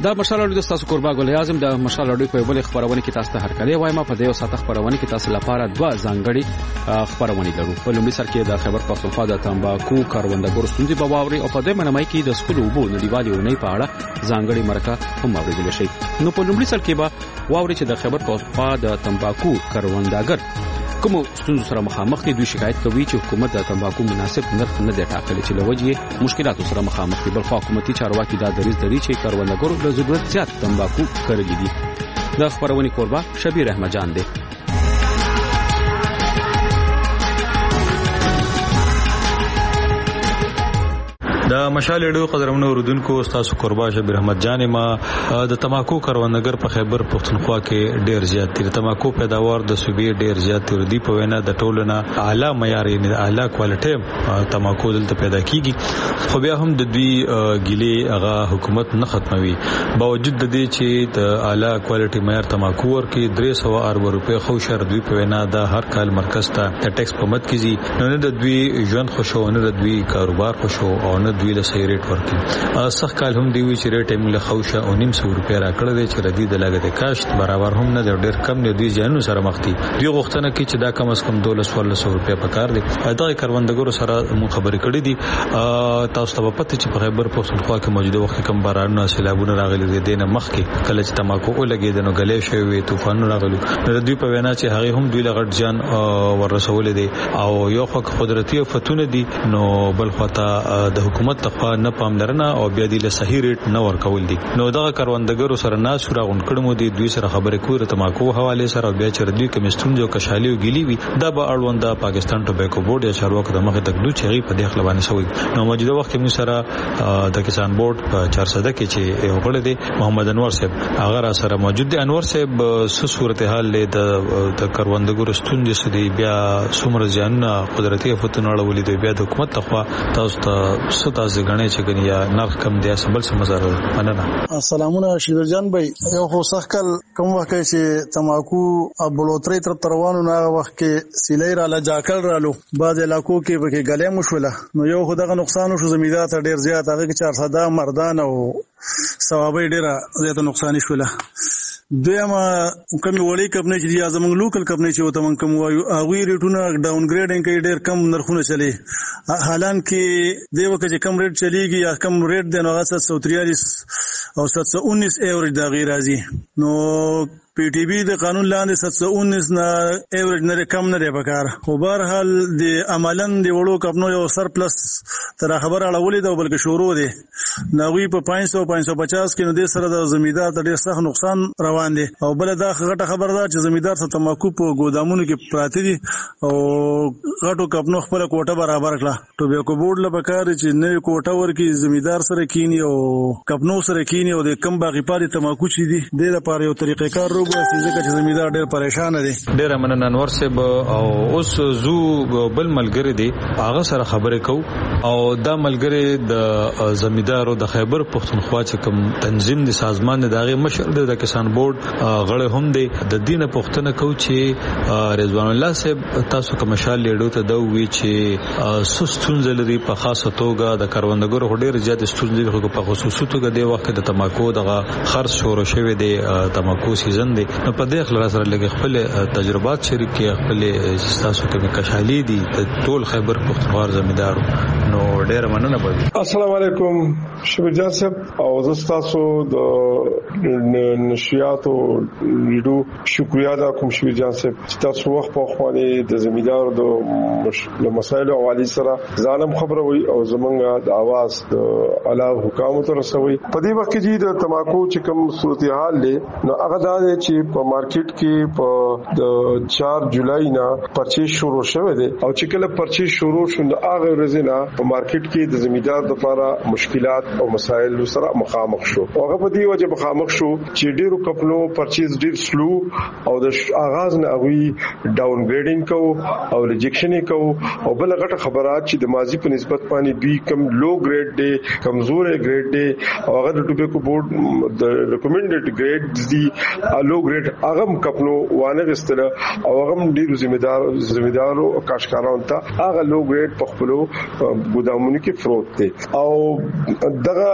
دا مشال اړیکو تاسو قربا ګل اعظم د مشال اړیکو په بل خبرونه کې تاسو ته هرکلی وایم په دې ساته خبرونه کې تاسو لپاره دوه ځانګړي خبرونه لرو. په لومړي سر کې د خبر پښتونخوا د تمباکو کاروندګرو ستونزې په واوري او په دې منمای کې د سکول وبو نړیوالې ونې په اړه ځانګړي مرکه هم اوریدل شي. نو په لومړي سر کې به واوري چې د خبر پښتونخوا د تمباکو کاروندګر کوم ستونزو سره مخامخ دي. دوی شکایت کوي چې حکومت د تمباکو مناسب نرخ نه دی ټاکلی چې لوجه مشکلات سره مخامخ دي. بل خو حکومتي چارواکي دا دریځ لري چې کاروندګرو د ضرورت زیات تمباکو کړی دي. د خبرونې قربا شبیر احمد جان دی. د مشال اډو قدرمنو اوردونکو استاد قربا شبیر احمد جان ما د تماکو کاروندګر په خیبر پښتونخوا کې ډیر زیات دي. تماکو پیداوار د صوبې ډیر زیات دي په وینا د ټولنه اعلی معیار نه اعلی کوالټي تماکو دلته پیدا کیږي. خو بیا هم د دوی ګیلې هغه حکومت نه ختموي باوجود د دې چې د اعلی کوالټي معیار تماکو ورکي 300 روپے خو شر دوی په وینا د هر کال مرکز ته د ټیکس په مت کیږي. نو نه د دوی ژوند خوشونه د دوی کاروبار خوشو او نه دوی له صحیح ریټ ورکړي. صح کال هم دی وی چې ریټ یې موږ خوشه او 900 روپیا راکړل دي چې ردی د لاګت کاشت برابر هم نه ډیر کم دی. دوی ځانو سره مخ دي. دوی غوښتنه کوي چې دا کم از کم 1200 روپیا پکار دي. دا کاروندګرو سره مو خبرې کړې دي. تاسو ته پته چې په خیبر پښتونخوا کې موجوده وخت کم بارانونه سیلابونه راغلي دي نه مخ کې کله چې تماکو ولګي د نو غلې شوی طوفان راغلي. دوی په وینا چې هغه هم دوی لغړ جان ورسول دي او یو خو قدرتي فتونه دي. نو بل خواته د حکومت تخوا نه پاملرنه او بیا د صحیح ریټ نه ورکول دي. نو دا کاروندګرو سره ناس راغون کړمو دي. دوی سره خبرې کوي تماکو حواله سره بیا چې دوی کوم ستونزې او کشالي او ګیلی وي دا به اړونده پاکستان ټوباکو بورډ یا چارواکو د مخه تک دوی چې په داخله باندې شوی. نو موجوده وخت کې موږ سره د کسان بورډ په 400 کې چې یو غړي دي محمد انور صاحب هغه را سره موجود دي. انور صاحب څه صورتحال له د کاروندګرو ستونزې سدي بیا څومره ځان قدرتي فتونه اړولې دي بیا د حکومت تخوا تاسو ته تاسو غنې چې کني یا نرخ کم دی سبل سمزار مننه. السلامونه شیدر جان بھائی. یو خو سخکل کوم وخت چې تماکو بلوتري تر روانو نه وخت کې سیلې را لجاکل رالو بعض علاقو کې به کې غلې مشوله. نو یو خو دغه نقصان شو زمیدار ته ډیر زیات هغه کې 400 مردان او ثوابي ډیره زیات نقصان شوله. دویمه کوم وړي کمپنی چې زمونږ لوکل کمپنی چې وته مونږ کوم وایو هغه ریټونه ډاون ګریډینګ کوي ډیر کم نرخونه چلی. حالان کې دیو کې کم ریټ چلیږي یا کم ریټ دی نو 743 او 719 ایوریج دا غیر راځي. نو پی ټی بی د قانون لاندې 719 نه ایوریج نه کم نه دی پکار. خو بهر حال د عملاً د وړو کمپنو یو سرپلس تر خبر اړولې دا بلکې شروع دي نوې په 500 550 کې نو د سره د زمیدار ته ډیر سخت نقصان روان دي. او بل دا غټه خبر ده چې زمیدار ته تماکو په ګودامونو کې پراته دي او غټو کمپنو خپل کوټه برابر کړه. ټوباکو بورډ له پکار چې نه کوټه ورکی زمیدار سره کینی او کمپنو سره کینی او د کم باغی پاري تماکو چي دي د لپاره یو طریقې کار ځکه چې زمیدار ډېر پریشان دي. ډېر مننه انور صاحب. او اوس زو بل ملګری دی هغه سره خبرې کو او دا ملګری د زمیدارو د خیبر پښتونخوا چې کوم تنظیم د سازمان د داغه مشر د کسان بورډ غړي هم دی د دینه پښتنه کو چې رضوان الله صاحب تاسو کوم مشال لیډو ته دا وی چې سستون زلري په خاصه توګه د کاروندګرو ډېر زیات ستونزې په خصوصي توګه د وخت د تماکو دغه خرڅ شروع شوی دی تماکو سیزن دی. نو په دې خلک سره لګي خپل تجربات شریک کړي خپل تاسو کوم کشالي دي ټول خیبر پښتونخوا زمیدارو. نو ډېر مننه پدې. السلام علیکم شبیر جان صاحب او زستاسو د نشریاتو لیدو شکریا دا کوم شبیر جان صاحب چې تاسو وخت په خوانې د زمیدارو د مسایلو حواله سره ظالم خبروي او زمونږ د आवाज د اعلی حکام ته رسوي. په دې وخت کې د تماکو چې کوم صورتحال دی نو هغه دا چې په مارکیټ کې په د 4 جولای نه پرچیز شروع شوه دي او چې کله پرچیز شروع شوند هغه ورځ نه په مارکیټ کې د زمیدار لپاره مشکلات او مسایل سره مخامخ شو. هغه په دې وجه مخامخ شو چې ډیرو کپلو پرچیز ډیر سلو او د آغاز نه غوي ډاون ګریډینګ کو او ریجیکشن کو او بل غټه خبرات چې د ماضی په نسبت باندې بي کم لو ګریډ دی کمزور ګریډ دی او هغه د ټوباکو بورډ د ریکمندډ ګریډ دی لو لو ګریډ هغه کپنو وانه غستل او هغه ډیر ذمہدارو کاشکارانو ته هغه لو ګریډ په خپل ګودامونو کې فروت دي او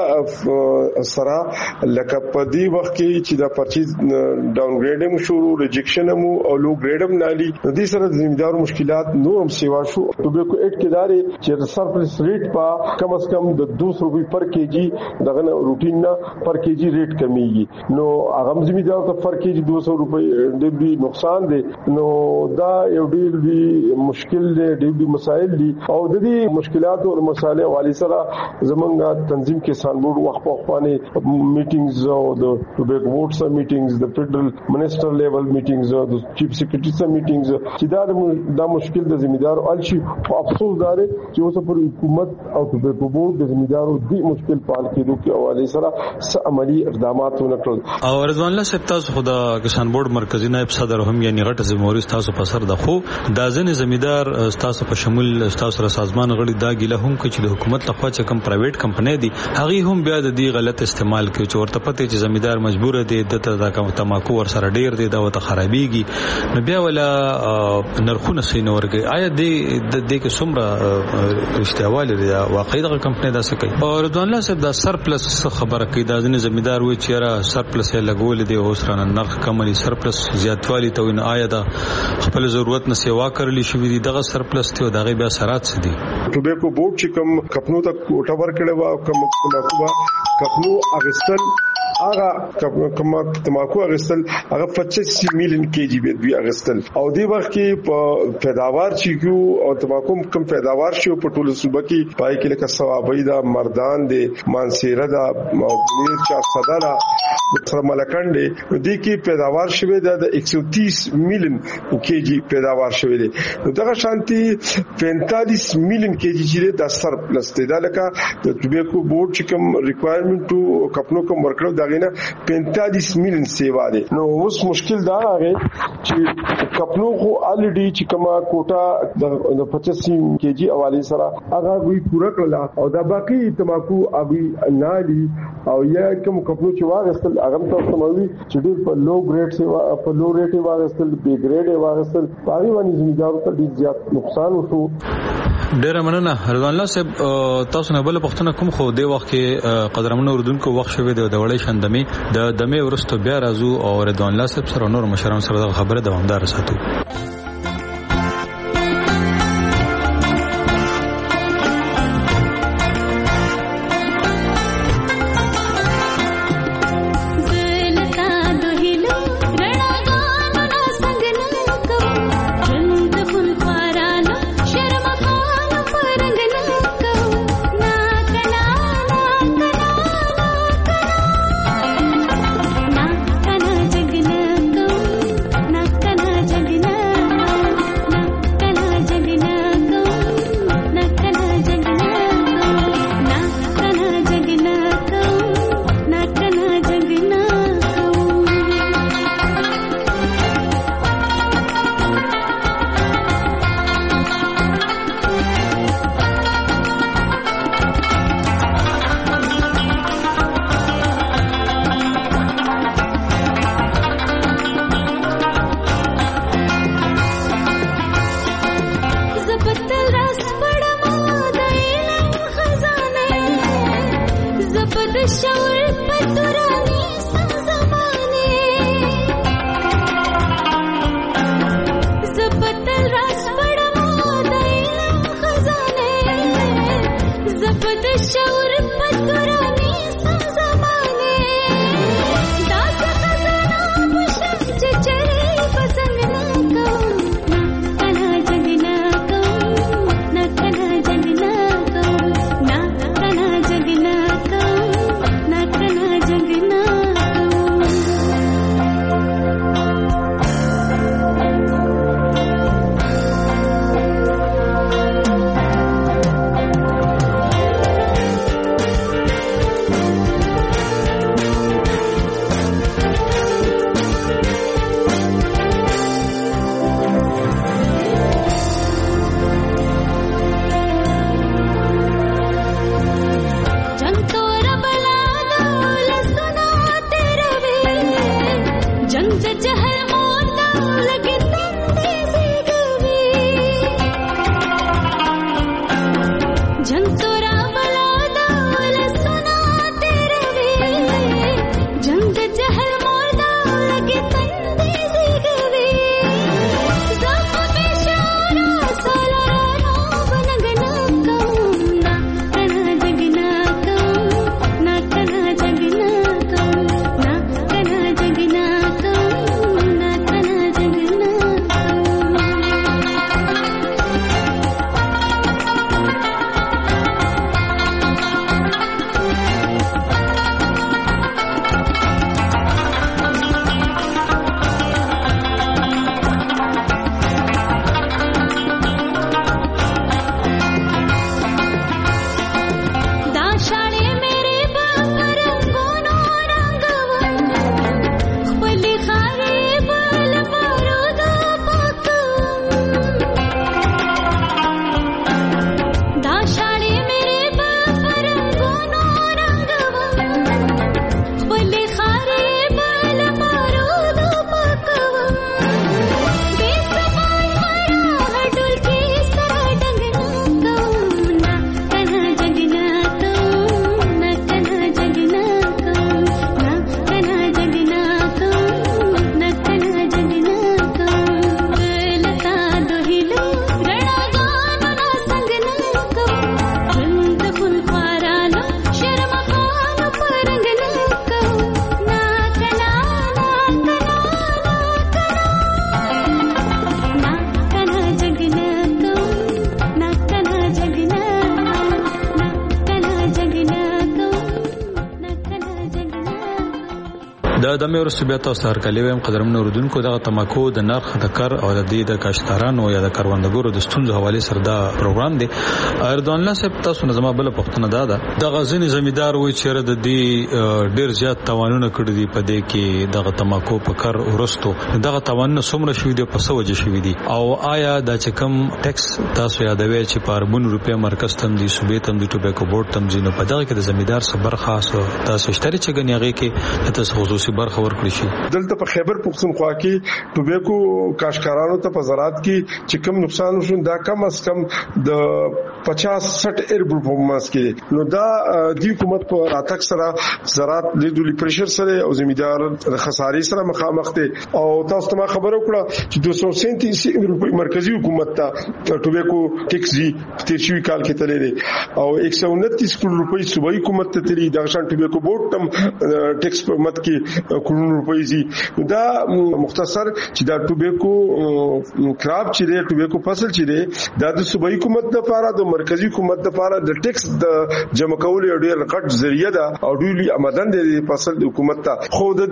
دغه سره لکه په دې وخت کې چې دا پرچیز ډاون ګریډینګ شروع ریجیکشن مو او لو ګریډم نالي د دې سره ذمہدارو مشکلات نورم سیوا شو ټوبیکو ایټ کې داري چې سرپلس ریټ په کم از کم د 200 روپے پر کېجی دغه روټین نه پر کېجی ریټ کمیږي نو هغه ذمہدارو ته پر کېجی 200 روپے ډېر به نقصان دي نو دا یو ډېر به مشکل دي ډېر به مسائل دي او د دې مشکلات او مسائل والی سره زمونږ تنظیم کې سانبورډ وخت په خوانه میټینګز او د ټوبیکو بورډ سره میټینګز د فدرل منسټر لیول میټینګز او د چیف سیکریټری سره میټینګز چې دا مشکل د ذمہدارو الشي په افسوس دار چې اوس پر حکومت او ټوبیکو بورډ د ذمہدارو دې مشکل په حل کېدو کې حواله سره عملی اقدامات ونکړل او رضوان الله صاحب تاسو خدا کسان بورډ مرکزی نائب صدر هم یعنی غټ ذمہواری تاسو په سر د خو دا ځنې ذمہدار تاسو په شمول تاسو سره سازمان غړي دا ګیله هم کوي چې د حکومت لخوا چې کوم پرایویټ کمپنۍ دي هغه هم بیا د دې غلط استعمال کوي چې ورته پته چې ذمہدار مجبور دي د تماکو ور سره ډیر دي دا وته خرابيږي نو بیا ولا نرخونه سینه ورګي آیا د کې څومره اشتیاوال لري واقعي د کمپنۍ دا څه کوي او رضوان الله صاحب دا سرپلس خبره کوي دا ځنې ذمہدار وي چې را سرپلس یې لګول دي او سره نرخ کمري سرپلس زیاتوالی ته وین آیا دا خپل ضرورت نه سیوا کړلی شوی دي دغه سرپلس ته دغه بیا سرات څه دي ټوبیکو بورډ چې کوم کپنو ته کوټه ورکړې و کوم کپنو اغستل هغه کوم تماکو اغستل هغه 25 میلیون کېجی به اغستل او دی وخت کې په پیداوار چې او تماکو کم پیداوار شو په ټول صوبه کې پای کې لکه ثوابي دا مردان دي مانسیره دا او پنیر چا صدرا سره ملکان دي دي کې پیداوار شوه د 130 میلیون کېجی پیداوار شوه دي دغه شانتي 45 میلیون کېجی چې د سرپلس دی دا لکه د ټوبیکو بورډ چې کوم ریکوایرمنټ کپنو کوم ورکړو دا غینه 45 میلیون سیوا دي نو اوس مشکل دا راغی چې کپنو خو الریډي چې کما کوټه د 25 کېجی حواله سره هغه وی پورا کړل او دا باقي تماکو هغه نالي او یا کوم کپنو چې واغستل هغه ته سموي چې ډېر په لو ګریډ سیوا په لو ریټ واغستل بي ګریډ واغستل پای باندې زمیندارو ته ډېر زیات نقصان وشو ډیر مننه رضوان الله صاحب تاسو نه بل پښتنه کوم خو دی وخت کې قدرمنو اردوونکو وخت شوه د وړې شندمي د دمه ورستو بیا راځو او رضوان الله صاحب سره نور مشران سره خبره دوامدار ساتو जगना د مې ورسې بیا تاسو هرکلی ویم قدرمن اوردونکو دغه تماکو د نرخ د کار او د دې د کاشتکارانو یا د کروندګرو د ستونزو حواله سره دا پروګرام دی. اردوان الله صاحب تاسو نظم بل پښتنه دا د غزنی زمیدار وای چې د دې ډیر زیات توانونه کړی دی په دې کې دغه تماکو په کار ورستو دغه توانونه څومره شوی دی په سوجه شوی دی او آیا د چکم ټیکس تاسو یادوي چې په اربون روپیا مرکز تم دي صوبې تم دي ټوبیکو بورډ تم ځینو په دغه کې د زمیدار سره خاص تاسو شتري چې غنیږي کې تاسو خصوصي برخه ورکړی شي. دلته په خیبر پختونخوا کې ټوبیکو کاشکارانو ته په زراعت کې چې کم نقصان وشو دا کم از کم د 50-60 ارب په ماس کې نو دا د حکومت په راتګ سره زراعت د دولی پریشر سره او زمیدار د خسارې سره مخامخ دي او تاسو ته خبر وکړه چې 237 روپۍ مرکزی حکومت ته ټوبیکو ټیکس دی تیرشوي کال کې تللی دی او 129 کروڑ روپۍ صوبایي حکومت ته تللی دا شان ټوبیکو بورډ تم ټیکس په مت کې کروڑ روپۍ دي. دا مختصر چې دا ټوبیکو کراب چې دی ټوبیکو فصل چې دی دا د صوبایي حکومت لپاره د مرکزی حکومت لپاره د ټیکس د جمع کول یو ډیر غټ ذریعہ ده او ډیر آمدن دی فصل حکومت ته خو د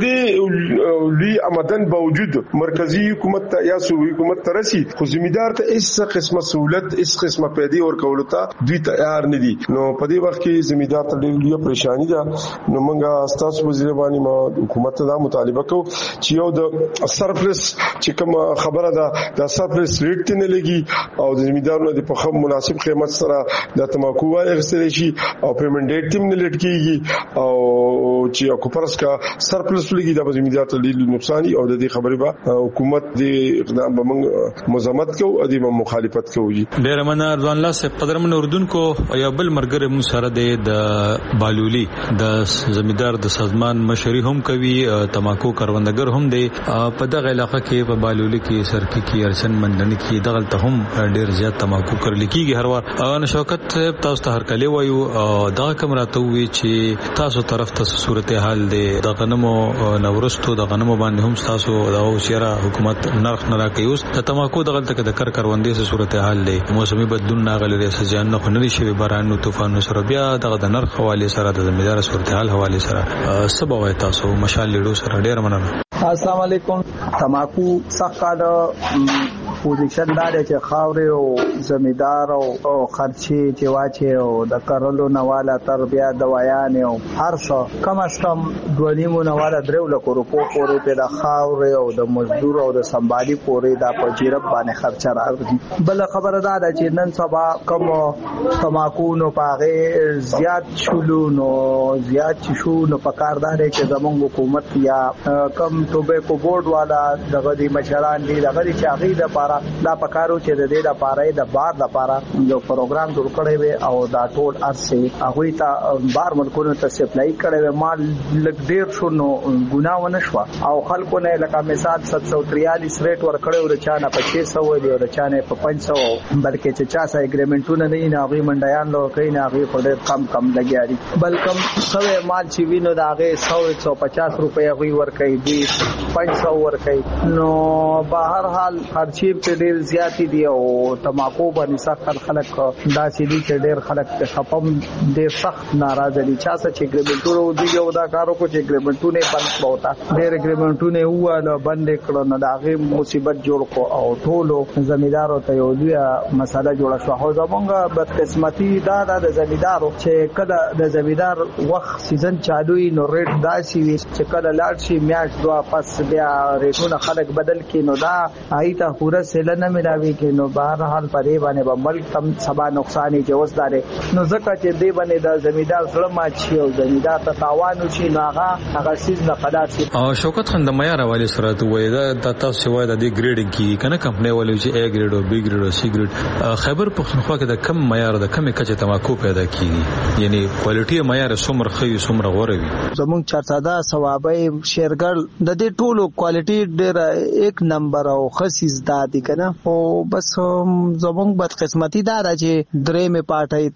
دې لوی آمدن باوجود مرکزی حکومت ته یا صوبایي حکومت ته رسی خو زمیدار ته هیڅ قسمه سہولت هیڅ قسمه پیدا ورکول ته دوی تیار نه دي. نو په دې وخت کې زمیدار ته ډیر لوی پریشانی ده. نو موږ تاسو وزیر باندې ما حکومت ته مطالبه کو چې یو د سرپلس چې کوم خبره ده د سرپلس ریټ ته نه لګي او د زمیدارونو د په مناسب قیمت سره د تماکو واغستل شي او پیمنټ ډیټ تیم نه لټ کیږي او چې کوپرس کا سرپلس لګي د زمیدار ته ډیر نقصان او د دې خبره به حکومت د اقدام به موږ مزاحمت کو او د مخالفت کوي. ډیر مننه رضوان الله صاحب. قدرمن اردوونکو یا بل مرګره مو سره د بالولی د زمیدار د سازمان مشري هم کوي تماکو کروندګر هم دی په دغه علاقې کې په بالولی کې سرکی کې ارچن مندنی کې دغه ته هم ډیر زیات تماکو کړل کېږي هر وار. ان شوکت صاحب تاسو ته هرکلی وایو دا کوم راته وی چې تاسو طرف ته صورتحال دی د غنمو نورستو د غنمو باندې هم تاسو دا اوسيره حکومت نرخ نه راکوي اوس د تماکو دغه ته د کروندې سره صورتحال دی موسمي بدلون ناغلي سجان نه خنري شوی بارانو طوفانو سره بیا دغه د نرخ حواله سره د زمیدار صورتحال حواله سره سبا وای تاسو مشال لیډو سره ډیر مننه. السلام علیکم. تماکو څخه د پوزیشن دا چې خاورې او زمیدار او خرچي چې واچي او د کرلو نواله تر بیا دوايان او هر څه کم از کم 2.5 نواله 3 لک روپو پورې په د خاورې او د مزدور او د سمبالي پورې دا په جیرب باندې خرچه راځي. بل خبره دا ده چې نن سبا کوم تماکو نو پاغه زیات شولو نو زیات شو نو پکاردار چې زموږ حکومت یا کم ټوبیکو بورډ والا دغه دي مشران دي دغه چې هغه د لپاره دا پکارو چې د دې لپاره د بار لپاره یو پروګرام جوړ کړی وي او دا ټول ارسه هغه ته بار ملکونو ته سپلای کړی وي. مال لګ ډیر شو نو ګناه ونه شو او خلکو نه لکه مثال 743 ریټ ور کړی او چانه په 600 دی او چانه په 500 بلکې چې چا سره اګریمنټونه نه نه هغه منډیان لو کوي نه هغه په ډیر کم لګیاري بلکې سوي مال چې وینو دا هغه 150 روپے غوي ور کوي دي 500 ور کوي نو بهر حال خرچي په ډیر زیاتی دی او تماکو باندې سخت خلک دا سړي چې ډیر خلک خپم ډیر سخت ناراضه دي چا چې اګریمنټونو دی یو دا کارو کو چې اګریمنټونه بند پوتا ډیر اګریمنټونه واله بند کړو نو دا غي مصیبت جوړ کو او ټولو زمیدارو ته یو لوی مسله جوړه شو. خو زمونږ بدقسمتي دا د زمیدارو چې کله د زمیدار وخت سیزن چالوي نو ریټ داسي وي چې کله لاړ شي میاش دوا پس بیا ریټونه خلک بدل کړي نو دا ایته پورا سیل نه ملاوي کې نو بهر حال پرې باندې به ملک تم سبا نقصان جوز داري نو ځکه چې دی باندې د زمیدار سره ماچي او زمیدار ته تاوان شي هغه سیز نه خلاص شي. او شوکت خان د معیار حواله سره وای دا تاسو وای د ګریډینګ کی کنه کمپنی ولې چې A ګریډ او B ګریډ او C ګریډ خیبر پختونخوا کې د کم معیار د کم کچه تماکو پیدا کیږي یعنی کوالټي معیار څومره خي څومره غوړ وي. زموږ چرساده ثوابي شیرګل د دې ټولو کوالټي ډېر یک نمبر او خصیص دادی کنه او بس زموږ بد قسمتي دا چې درې می پاټای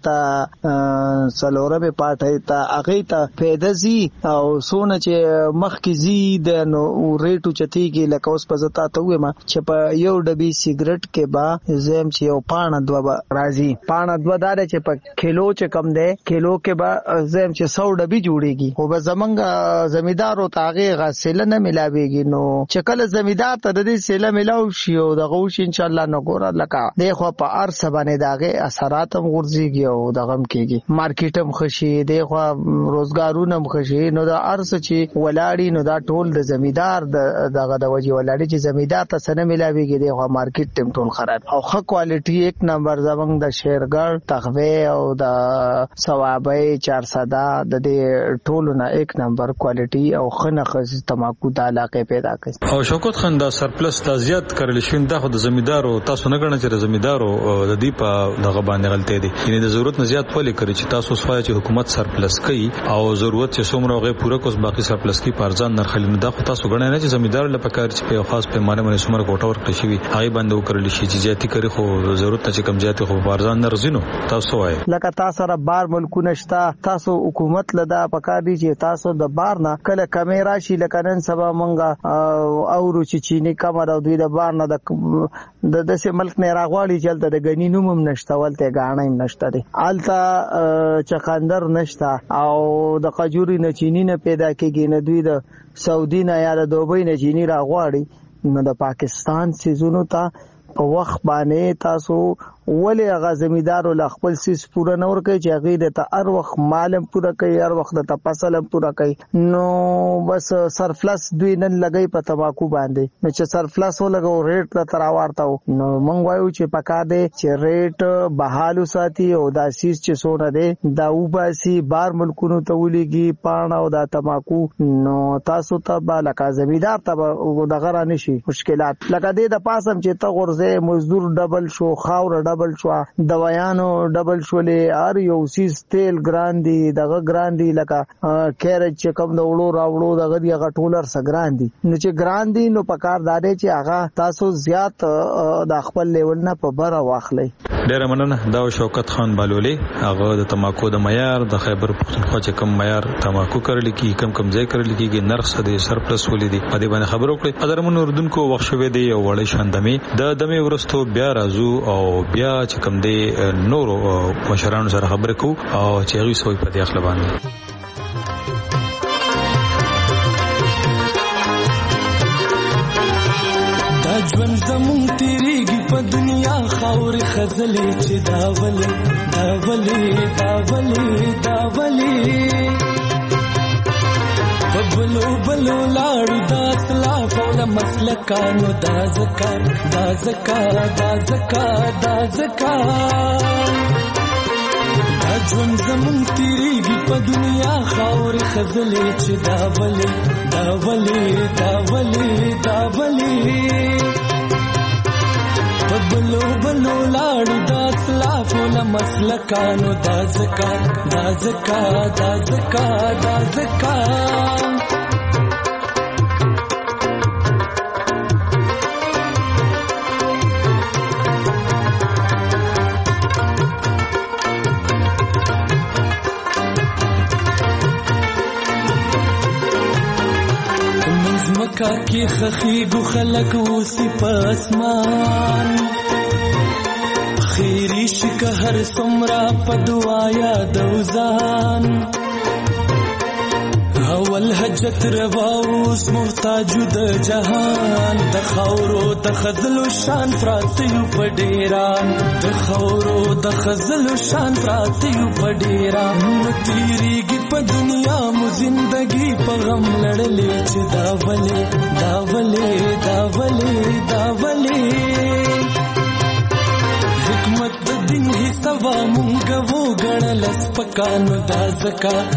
تا سلوره می پاټای تا اغه تا پیدزي او سونه چې مخ کی زی د نو ریټو چتی کې لکه اوس پزتا ته وې ما چې په یو ډبي سیګریټ کې با زم چې یو پانه دوا راځي پانه دوا دار چې په کیلو چې کم ده کیلو کې با زم چې 100 ډبي جوړيږي خو به زمنګ زمیدارو تاغه غسل نه ملاويږي نو چې کله زمیدار ته د دې سیله ملاو شي او د غوش ان شاء الله نو ګور لکه دغه په ارس باندې داغه اثرات هم غورځيږي او دغم کېږي مارکیټ هم خشي دغه روزګارونه هم خشي نو د ارس چې ولاړی نو دا ټول د زمیدار دغه د وجه ولاړی چې زمیدار ته سره ملاويږي دغه مارکیټ ټیم ټول خراب او ښه کوالټي یک نمبر زمنګ د شیرګل تخوی او د ثوابي 400 د دې ټولو نه یک نمبر کوالټي او خنخ تماکو د علاقه پیدا کړي. او شوکت خان دا سرپلس د زیات کړل شوین د خود زمیدارو تاسو نه غواړئ چې زمیدارو د دې په دغه باندې غلطي دي یعنی د ضرورت نه زیات ولې کړی چې تاسو سوای چې حکومت سرپلس کوي او ضرورت چې څومره غي پوره کوس باقي سرپلس کی پارځان نرخل نه د تاسو غواړئ نه چې زمیدار لپاره کار چې په خاص پیمانه باندې څومره کوټه ورکړي شي هغه باندې وکړل شي چې زیاتی کوي خو ضرورت چې کم زیاتی خو پارځان نرزینو تاسو وای لکه تاسو را بار ملکونه شتا تاسو حکومت لدا پکا دي چې تاسو د بار نه کله کیمرا شي لکه نن سبا مونږه او چې چینی کمر او دوی د بار نه د دسه ملک نه راغواړي چې د غنی نوم نشته ولته غاڼه نشته دي الته چقندر نشته او د قجوري نه چینی نه پیدا کېږي نه دوی د سعودي نه یا د دوبۍ نه چینی راغواړي نو د پاکستان سيزونو ته په وخت باندې تاسو ولې هغه زمیدارو ل خپل سیس پوره نور کوي چې هغه د هر وخت مالم پوره کوي هر وخت د فصل پوره کوي نو بس سرفلس دوی نن لګي په تماکو باندې نو چې سرفلس ولګو ریټ ته تراورتاو نو مونږ وایو چې پکا دے چې ریټ بحالو ساتي او دا سیس چې سونه دي دا وباسي بار ملکونو ته ولېږي پاڼه او دا تماکو نو تاسو ته لکه زمیدار ته دغه را نشي مشکلات لکه دې د پاسم چې ته غرزه مزدور ډبل شو خاور ډبل شو دوايانو ډبل شولې ار یو سیس تیل ګراندي دغه ګراندي لکه کیرج چې کوم د وړو راوړو دغه دی غټولر سګراندي نو چې ګراندي نو پکار دادې چې هغه تاسو زیات د خپل لیول نه په بره واخلي. ډیر مننه دا شوکت خان بالولي هغه د تماکو د معیار د خیبر پختونخوا چې کم معیار تماکو کړل کی کم ځای کړل کیږي نرخ سده سرپلس ولې دي په دې باندې خبرو کړې ادرمن اردوونکو وخت شوه دی او وړې شاندمي د دمه ورستو بیا راځو او بیا چې کوم دی نورو مشرانو سره خبرې کو او چې هغه سوي په دې اخلا باندې دا ژوند زمون تیریږي په دنیا خاورې خزلې چې دا ولې بلو بلو لاړو دا اسلاف او د مسلکانو دا زکات دا ژوند زمون تیریږي په دنیا خاورې خزلې چې دا ولې بلو بلو لاړو دا اسلاف او د مسلکانو دا زکات مکا کی خخیگو خلق اوسی پا اسمان خیری شکه هر سمرا پا دعایا دوزان اول حجت رواوس محتاجو د جهان د خاورو د خزلو شان پراتیو په ډیران تیریږي په دنیا مو زندگی په غم لړلې چې دا ولې حکمت د دین حسابا مونږ وو غړل سپکانو دا زکات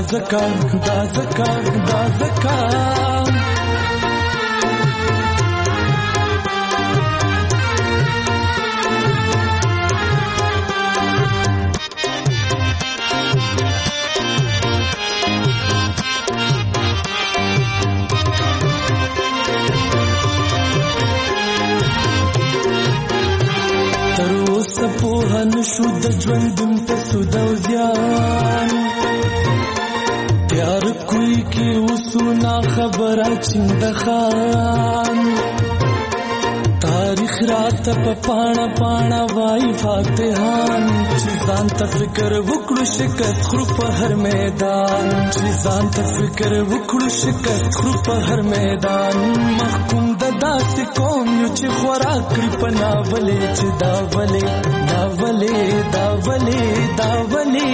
نشو د ژوندون په سود او زیان پیار کوئی کی وسونا خبره چند خان تاریخ رات په پاڼه وای فاتحان چې ځان ته فکر وکړو شکست خرو په هر میدان محکوم د داسې قوم یو چې خوراک کړي په ناولې چې دا ولې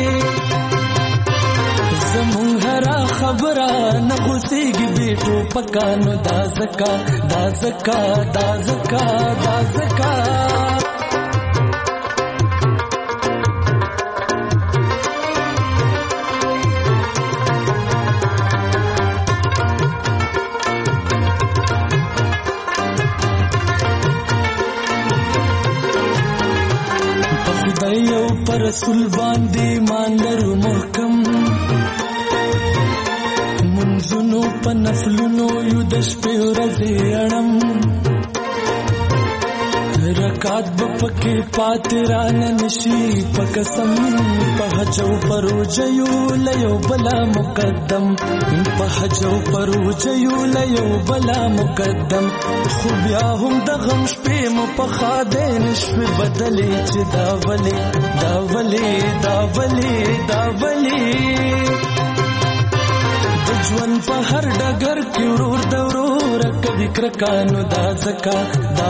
زمون هرا خبره نه غوسیږي بیٹو پکانو دا زکات یو پر رسول باندې مان لرو محکم منځونو په نفلونو یو د شپې ورځې اړم رکات بپکې پاتې رانه نشي په قسم په حجو پروجیو لیو بلا مقدم خو بیا هم د غم شپې مو په خاده نشوي بدلې چې دا ولې ژوند په هر ډګر کې ورور د ورور کوي کرکانو دا زکات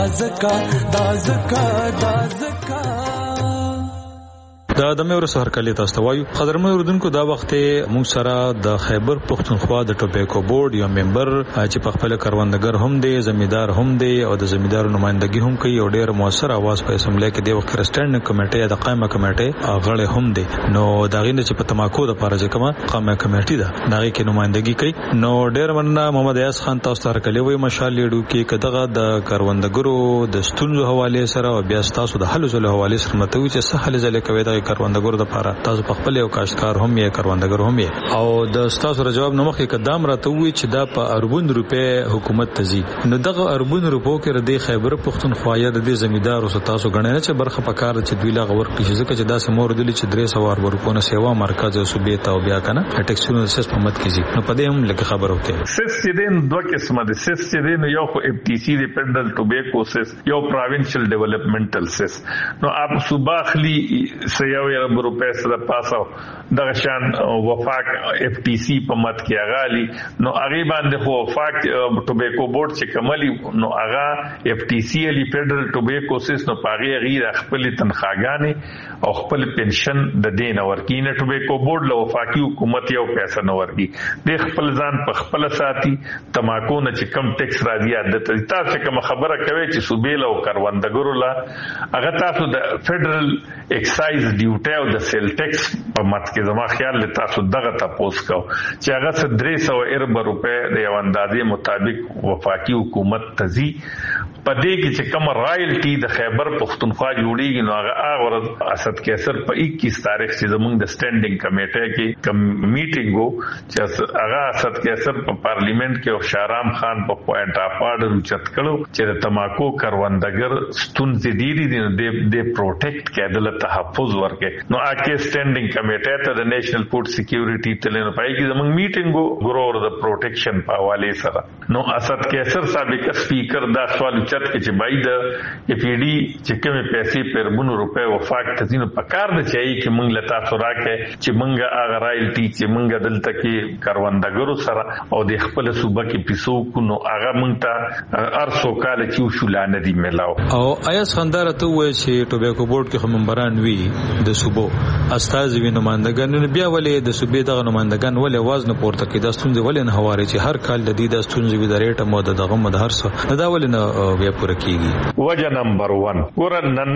دا د مې ورسره کلی تاسو ته وایو قدرمن اوردونکو دا وخت مونږ سره د خیبر پختونخوا د ټوبیکو بورډ یو ممبر چې په خپل کاروندګر هم دی زمیدار هم دی او د زمیدار نمائندګي هم کوي او ډېر موثر आवाज په اسمبلی کې دی وخت رستند کمیټه د قائمه کمیټه غړی هم دی نو دا غینه چې په تماکو د پارځه کما قائمه کمیټه ده دا کې نمائندګي کوي نو ډېر مننه محمد ایاز خان تاسو ته کلی وای مشال لیډو کې کداغه د کاروندګرو د ستونزو حواله سره او بیا تاسو د حل زله حواله سره متوي چې سهل زله کوي د کاروندګرو د لپاره تاسو په خپل یو کاشتکار هم یې کاروندګر هم یې او د تاسو جواب نو مخکې قدم راته وی چې دا په اربون روپے حکومت تزي نو دغه اربون روپو کې د خیبر پختونخوا د زمیدار او تاسو غننه چې برخه پکار چې دوی لا غور کې ځکه چې دا سمور دي چې 300 ورکونه سیوا مرکز صوبې ته او بیا کنه ټیکسونو سیس په مت کیږي نو په دې هم لکه خبر وکړي سیس چې دین دوه قسمه دي سیس چې دین یو خو اف ټي سی ډیپندنت ټوبیکو سیس یو پروینشل ډیولپمنټل سیس نو اپ صوبه اخلي 1 روپیا سره پاسو دغه شان وفاق FTC په مت کې اغالي نو هغه باندې خو وفاق ټوبیکو بورډ چې کمالي نو هغه FTC علی فدرل ټوبیکو سیس نو پاغي غیر خپل تنخواګانې او خپل پنشن د دین ورکینه ټوبیکو بورډ له وفاقي حکومت یو پیسې نه ورګي د خپل ځان په خپل ساتي تماکو نه چې کم ټیکس راځي د تاسو کوم خبره کوي چې صوبې له کاروندګرو لا هغه تاسو د فدرل ایکسایز ډیوټي او د سیل ټیکس په مت کې زما خیال له تاسو دغه تاسو کو چې هغه 300 روپے د یو اندازې مطابق وفاقي حکومت تزي پدې کې چې کوم رایلټي د خیبر پختونخوا جوړیږي نو هغه ورځ اسد کیسر په 21 تاریخ چې زموږ د سټینډینګ کمیټه کې کوم میټینګ وو چې هغه اسد کیسر په پارلیمنت کې او شارام خان په پوینټ اف آرډر چت کړو چې د تماکو کاروندګر ستونزې ډېری دي د پروټیکټ کېدل تحفظ ورکې نو اکه سټینډینګ کمیټه ته د نېشنل فود سکیورټي تلنه پای کې زموږ میټینګ وو ګرور د پروټیکشن په حواله سره نو اسد کیسر سابق سپیکر دا سوال چت کې چې بای د FED چې کومه پیسې پر 1 روپے وفاق تزینو پکار د چي چې مونږ لتا سوراکه چې مونږه هغه رایلټي چې مونږه دلته کې کاروندګرو سره او د خپل صوبه کې پیسو کو نو هغه مونږ ته ارسو کال چې شولانه دی ملاو او ایاس خندار ته وای چې ټوبیکو بورډ کې ممبران وی د صوبو استاد وی نمائندګان بیا ولې د صوبې دغه نمائندګان ولې आवाज نه پورته کړي د ستونزې ولې نه هواري چې هر کال د دې د ستونزې وی د ریټ مو دغه مدهر سره دا ولې نه بیا پوره کیږي وجه نمبر 1 ګور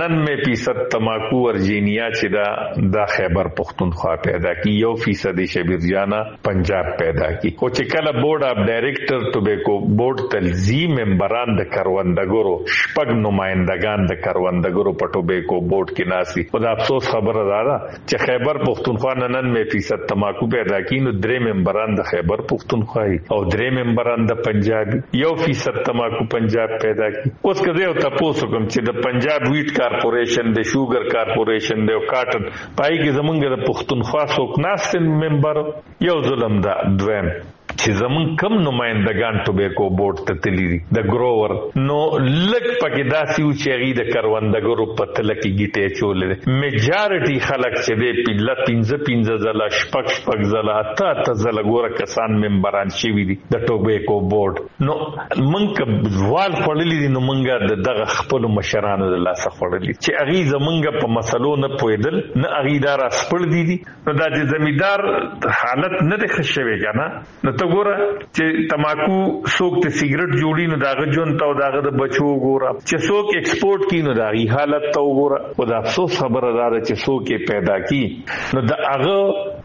99% تماکو ورجینیا چې دا خیبر پختونخوا پیدا کی 1% شبیر جانا پنجاب پیدا کی او چې کله بورډ اف ډایریکټر ټوبیکو بورډ تلزی ممبران د کاروندګرو شپږ نمائندگان د کاروندګرو په ټوبیکو بورډ کې ناسي او د افسوس خبره ده چې خیبر پختونخوا 99% تماکو پیدا کی نو 3 ممبران د خیبر پختونخوا او 3 ممبران د پنجاب 1% تماکو پنجاب پیدا کی اوس کله یو تاسو کوم چې د پنجاب ویټ کارپوریشن د شوګر کارپوریشن د کاټن پای کې زمونږ د پختونخوا څوک ناستن ممبر یو ظلم ده دویم چې زمون کم نمائندگان ټوبیکو بورډ ته تللی د گروور نو لک پکې داسي او چې غي د کاروندګرو په تل کې گیټه چولې میجارټي خلک چې د پیله 15 زله شپږ زله اته زله ګوره کسان ممبران شوي دي د ټوبیکو بورډ نو مونږ وال خړلې دي نو مونږ دغه خپل مشرانو د لاسه خړلې چې اغي زمونږ په مسلو نه پویدل نه اغي دار اسپړ دي نو دا چې زمیدار حالت نه ده خښوي کنه نو ګوره چې تماکو څوک ته سیګریټ جوړی نو داغه جون ته داغه د بچو ګوره چې څوک ایکسپورټ کینو داغي حالت ته ګوره او د افسوس خبره ده چې څوک پیدا کی نو داغه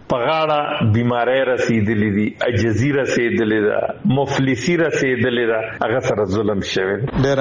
پغاړه بیماری رسیدلې دي عجزی رسیدلې ده مفلسی رسیدلې ده هغه سره ظلم شوی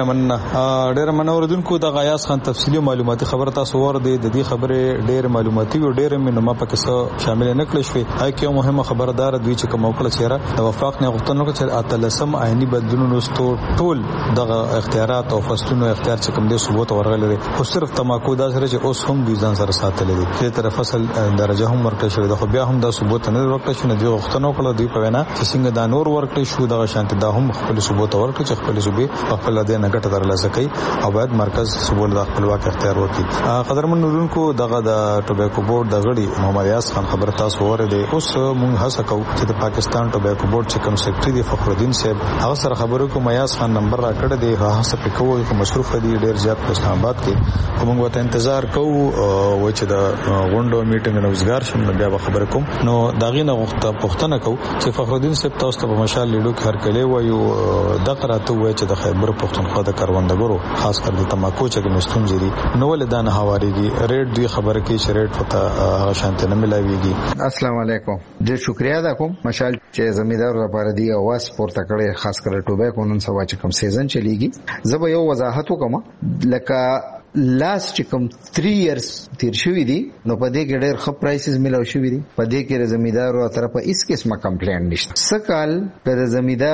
ډېر منوردونکو د غیاس خان تفصیلی معلوماتي خبر تاسو ور دي د دې خبره ډېر معلوماتي او ډېر مینه په کې شامل نه کړل شوی هاي کې مهمه خبردار دوی چې کوم وکړه چیرې د وفاق نه غوښتنه وکړه چې اتلسم آئینی بدلونونو ټول دغه اختیارات او فصلونو اختیار چې کوم دي ثبوت ورغلي خو صرف تماکو دا سره چې اوس هم دوی ځان سره ساتل دي چې تر فصل درجه هم ورکړل شوی د خو بیا هم دا ثبوت نه ورکړل شو نه دی غوښتنه وکړه دوی په وینا چې څنګه دا نور ورکړل شو دغه شانت دا هم خپل ثبوت ورکړي چې خپل صوبې خپل د نه ګټه ترلاسه کوي او باید مرکز ثبوت د خپلواک اختیار ورکړي قدرمن نورونکو دغه د ټوبیکو بورډ د غړي محمد یاس خان خبر تاسو ورده اوس مونږ هڅه کوو چې د پاکستان ټوبیکو بورډ چې کوم سیکریټری دی فخر الدین صاحب هغه سره خبرو کوم یاس خان نمبر را کړ دی هغه څه پکوي کوم مصروف دی ډیر زیات په اسلام آباد کې موږ وته انتظار کوو و چې د غونډو میټینګ نوزګار شم بیا به خبر کوم نو داغې نه پوښتنه کوو چې فخر الدین صاحب تاسو ته په مشال لیډو کې هر کله وایو د قراته وای چې د خیبر پختونخوا د کاروندګرو خاص کر د تماکو چې مستون جری نو ول د نه حواریږي ریټ دی خبره کې چې ریټ پته هغه شانته نه ملایويږي السلام علیکم ډیر شکریا ده کوم مشال چې زمیدار لپاره دی اواز پورته کړي خاص کر ټوبیکو نن سوا چې کوم سیزن چلیږي زه به یو وضاحت وکم لکه لاست کوم 3 ایئرز تیر شوی دي نو په دې کې ډېر ښه پرایسز ملاو شوی دي په دې کې زمیدارو طرفه هیڅ قسمه کمپلین نشته سکال د زمیدار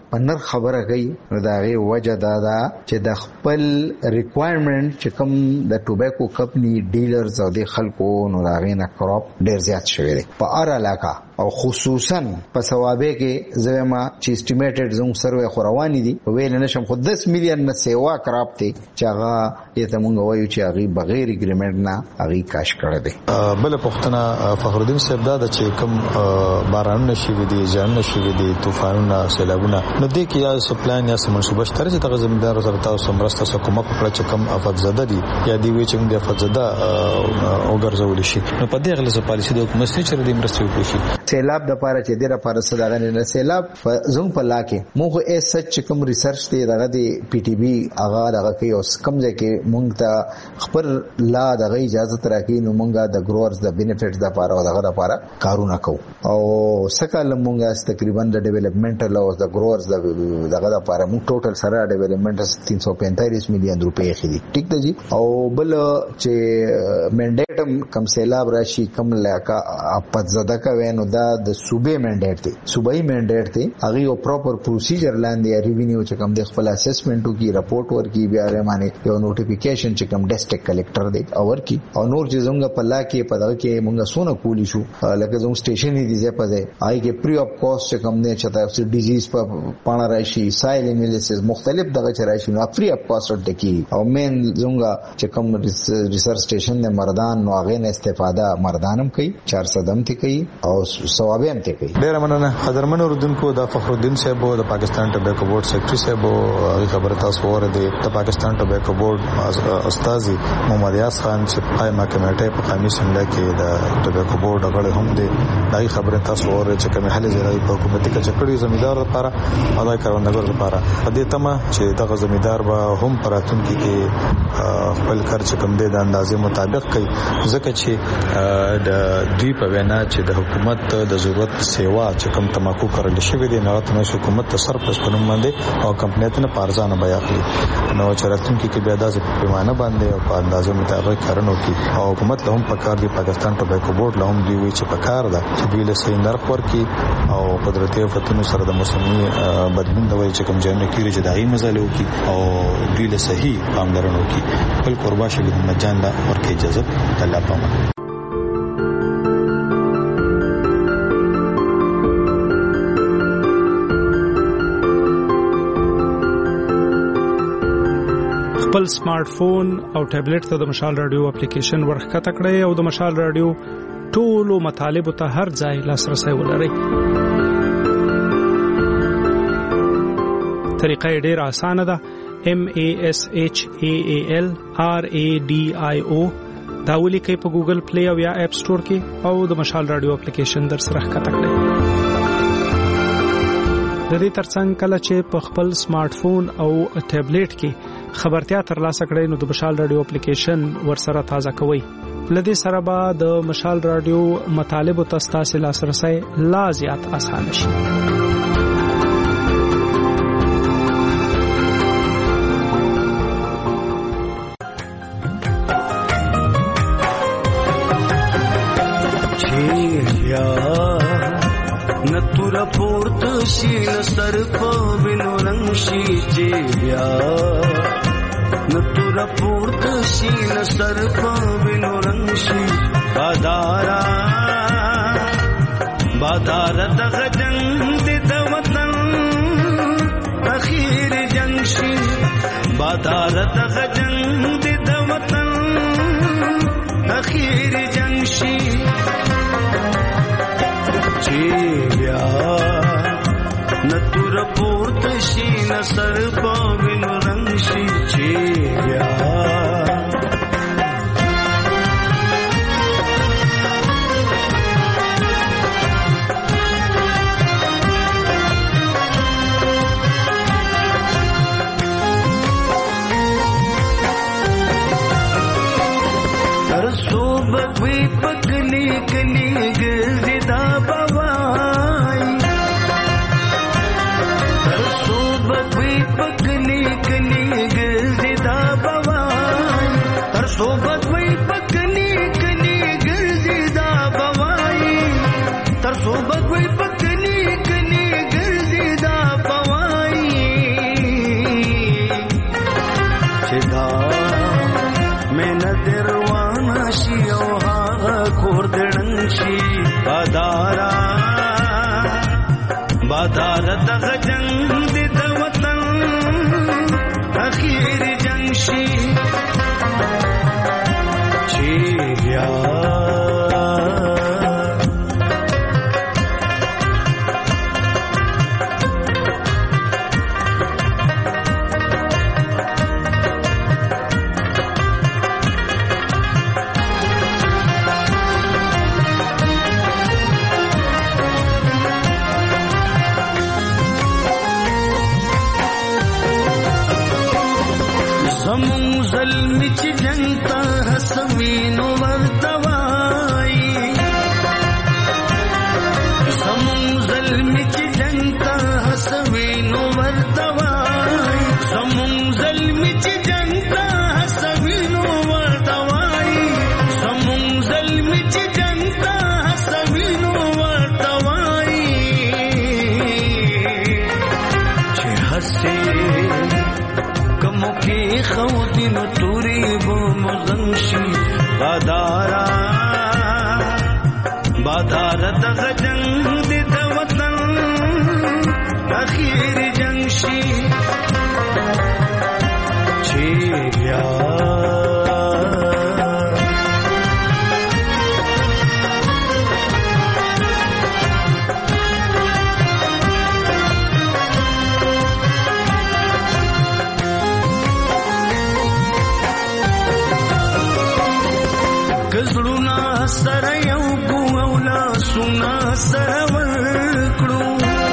پنر خبره کوي نو دا غي وجه دا چې د خپل ریکوایرمنٹ چې کوم د ټوبیکو کمپنی ډیلرز او د خلکو نو دا غي نه کراپ ډیر زیات شوی دی په اړه علاقه او خصوصا په ثوابه کې زما چې اسټیمیټډ زوم سروې خوروانی دي ویل نشم خو 10 میلیون نه سیوا کراپ دي چې هغه یته مونږ وایو چې هغه بغیر اګریمنټ نه هغه کاش کړی دی. بل پښتنه فخر الدین صاحب دا چې کوم باران نشي ودي ځان نشي ودي طوفانونه سیلابونه نو دې کې یا سپلان یا منصوبه شته چې دغه زمیندار سره تاسو مرسته سکومه په چې کوم افت زده دي یا دی وی چې موږ افت زده او ګرځول شي نو په دې غلطه پالیسي د حکومت سره د مرستې وکړي. سیلاب د پاره چې ډیره پاره صداغه نه سیلاب زوم په لاکه موږ یې سچ کوم ریسرچ دی دغه دی پی ټی بی هغه دغه کې اوس کم ځکه موږ ته خبر لا دغه اجازه ترکې نو موږ د ګروورز د بینیفټس د پاره دغه د پاره کارونه کوو او سکه موږ تقریبا د ډیولپمنټل او د ګروورز دغه د پاره موږ ټوټل سره ډیولپمنټ 345 میلیون روپے خېدي ټیک دی او بل چې منډیټم کم سیلاب راشي کم لاکا اپت زده کوي نو دا د صوبې منډیټ دی صوبایي منډیټ دی هغه یو پراپر پروسیجر لاندې ریوینیو چې کوم د خپل اسسمنټو کی رپورټ ورکی بیا رمانه یو نوټیفیکیشن چې کوم ډیسټریکټ کلکټر دی اور کی او نور چې زموږ په لاکه په دغه کې موږ سونه کولی شو لکه زموږ سټیشن دی ځای په ځای آی کې پری اپ کاست چې کوم نه چته افسر ډیزیز په پاڼه راشي سایل انالیسس مختلف دغه چرایشي نو فری اپ کاست ټکی او مین زموږ چې کوم ریسرچ سټیشن نه مردان نو هغه نه استفاده مردانم کوي 400 دم ته کوي او ثوابه هم ته کوي. ډیر مننه حضرمن اردوونکو د فخر الدین صاحب د پاکستان ټوبیکو بورډ سیکریټری صاحب خبر تاسو ورته د پاکستان ټوبیکو بورډ استاد محمد یاس خان چې پای ما کمیټه په قومي سمله کې د ټوبیکو بورډ غړي هم دي دای خبره تاسو ورته چې کوم حل زیرای په حکومت کې چکړی زمیدار لپاره ادا کروندګر لپاره په دې تمه چې دغه زمیدار به هم پراتون کې خپل خرچ کم دي د اندازې مطابق کوي ځکه چې د دوی په وینا چې د حکومت د ضرورت سیوا چې کوم تماکو کړل شوی دی نو ته حکومت ته سرپلس په نوم باندې او کمپنیاتونه پارځانه بیا اخلي نو چرتون کې بیا د پیمانه باندې او په اندازو مطابق کارونه کوي او حکومت له هم په کار دی پاکستان ټوبیکو بورډ له هم دی وی چې په کار ده چې دوی له صحیح نرخ ورکي او قدرتي آفتونو سره د موسمي بدلون د وایي چې کوم ځای نه کیږي چې دایي مزل وکي او دوی له صحیح پاملرنه وکي بل قربا شي محمد جان لا ورکه اجازه الله پامه. خپل سمارټ فون او ټابلیټ ته د مشال رادیو اپلیکیشن ورخکته کړئ او د مشال رادیو ټولو مطالب ته هر ځای لاسرسي ولرئ. طریقه ډېره اسانه ده. MASHAAL RADIO دا ولیکئ په ګوګل پلی او یا اپ سٹور کې او د مشال رادیو اپلیکیشن در سره ښکته کړئ. د دې ترڅنګ کله چې په خپل سمارټ فون او ټابلیټ کې خبرتیا ترلاسه کړئ نو د مشال رادیو اپلیکیشن ورسره تازه کوئ. لدې سره به د مشال رادیو مطالب او تاسو لاسرسي لا زیات اسانه شي. نتورا پورت شین سر په وینو رنگ شي چې بیا نتورا پورت شین سر په وینو رنگ شي بادارا دغه جنگ د وطن اخیر جنگ شي بادار دغه جنگ د وطن اخیر جنگ شي چې بیا نتور پورت شي نصر په وینو رنگ شي چې بیا پکلی کلی گرزدا بوائی ترسو بگوی پکلی کلی گرزدا بوائی ترسو بگوی پکلی کلی گرزدا بوائی ترسو بگوی پکلی کلی گرزدا بوائی اخیر جنگ شي چې بیا بادار دغه جنگ د وطن اخیر جنگ شي چې بیا کزړونا سره یو ګولا سنا سره ورکړو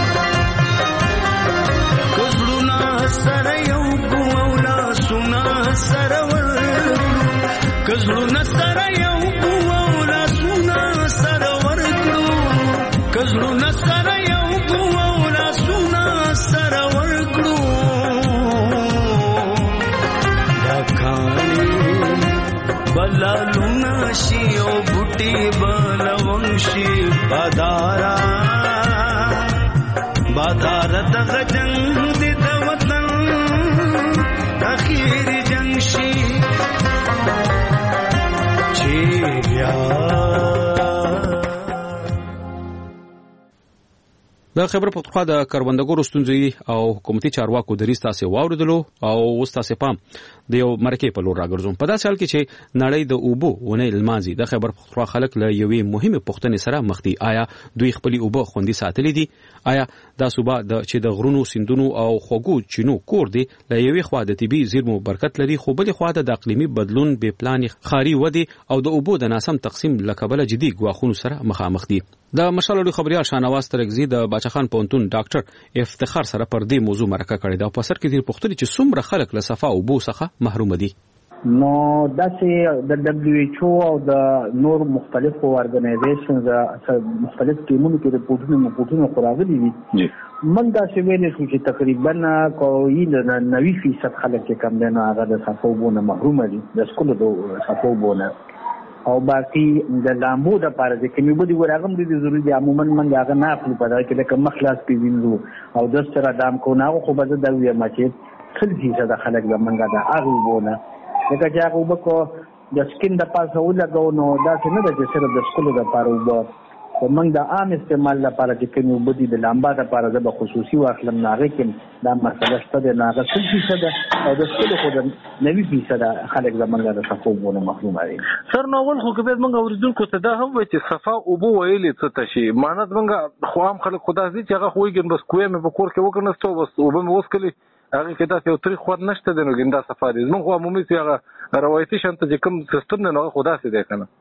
کزړونا سره یو ګولا سنا سره ورکړو کزړونا سره یو ګولا سنا سره ورکړو کزړونا سره یو ګولا سنا سره ورکړو دا کانی بلالونا شي او بوټي بلونشي بادارا دغه جنگ د وطن اخیر جنگ شي چې بیا د خبر پختونخوا د کروندګرو ستونزې او حکومتي چارواکو دریځ تاسو واوریدلو او اوس تاسو پام د یو مرکه په لور راګرځوم په داسې حال کې چې نړۍ د اوبو ونه المازي د خبر پختونخوا خلک له یوې مهمه پوښتنې سره مخ دي آیا دوی خپل اوبو خوندي ساتلې دي آیا دا صوبه چې د غرونو سیندونو او خوګو چینو کور دي له یوې خوا د طبي زیرمو برکت لري خو بل خوا د اقلیمي بدلون به پلان خاري ودی او د اوبو د ناسم تقسیم لکبل جدي غواخونو سره مخامخ دي د مشالړو خبريال شانواز ترغزي د باچخان پونتون ډاکټر افتخار سره پر دې موضوع مرکه کړې ده او په سر کې د پښتوري چې څومره خلک له صفا او بو څخه محروم دي نو داسې د WHO او د نور مختلفو ارګنایزیشنز مختلف ټیمونو کې رپورټونه راغلي دي من دا چې ویل شو چې تقریبا کوي 90% خلک چې کم دي نه هغه د صفا او بو نه محروم دي د سکولو د صفا او بو نه او باقي د لامبو د پاره چې کمی بده ورغم دي ضروري دي عموما من هغه نه خپل په دای کې د کم خلاص پیوینځو او د سره دام کو نه خو بده د وی ماچې 30% خلک د منګه د اغه بونه دغه چې هغه وبکو د سکین د پاسه ولګو نو دا څنګه د جسر د سکولو د پاره وبو او موږ د عام استعمال لپاره چې کوم وبدي د لامبا لپاره د خصوصي واخلم ناغه کې دا مسله شته د ناغه 30% او د سکولو خو د 90% خلک زمونږ د صفوبونه محروم دي سر نو ول خو کبه موږ اوریدونکو ته دا هم وایي چې صفا او بو ویلې څه تشي مانه موږ خو هم خلک خدا دې چې هغه خوېږي بس کوی مې په کور کې وکنهستو بس او به مې وسکلي هغه کې دا یو تاریخ خو نشته د نو ګنده سفاري موږ عمومي چې هغه روایتي شانته چې کوم سیستم نه خدا سي دی کنه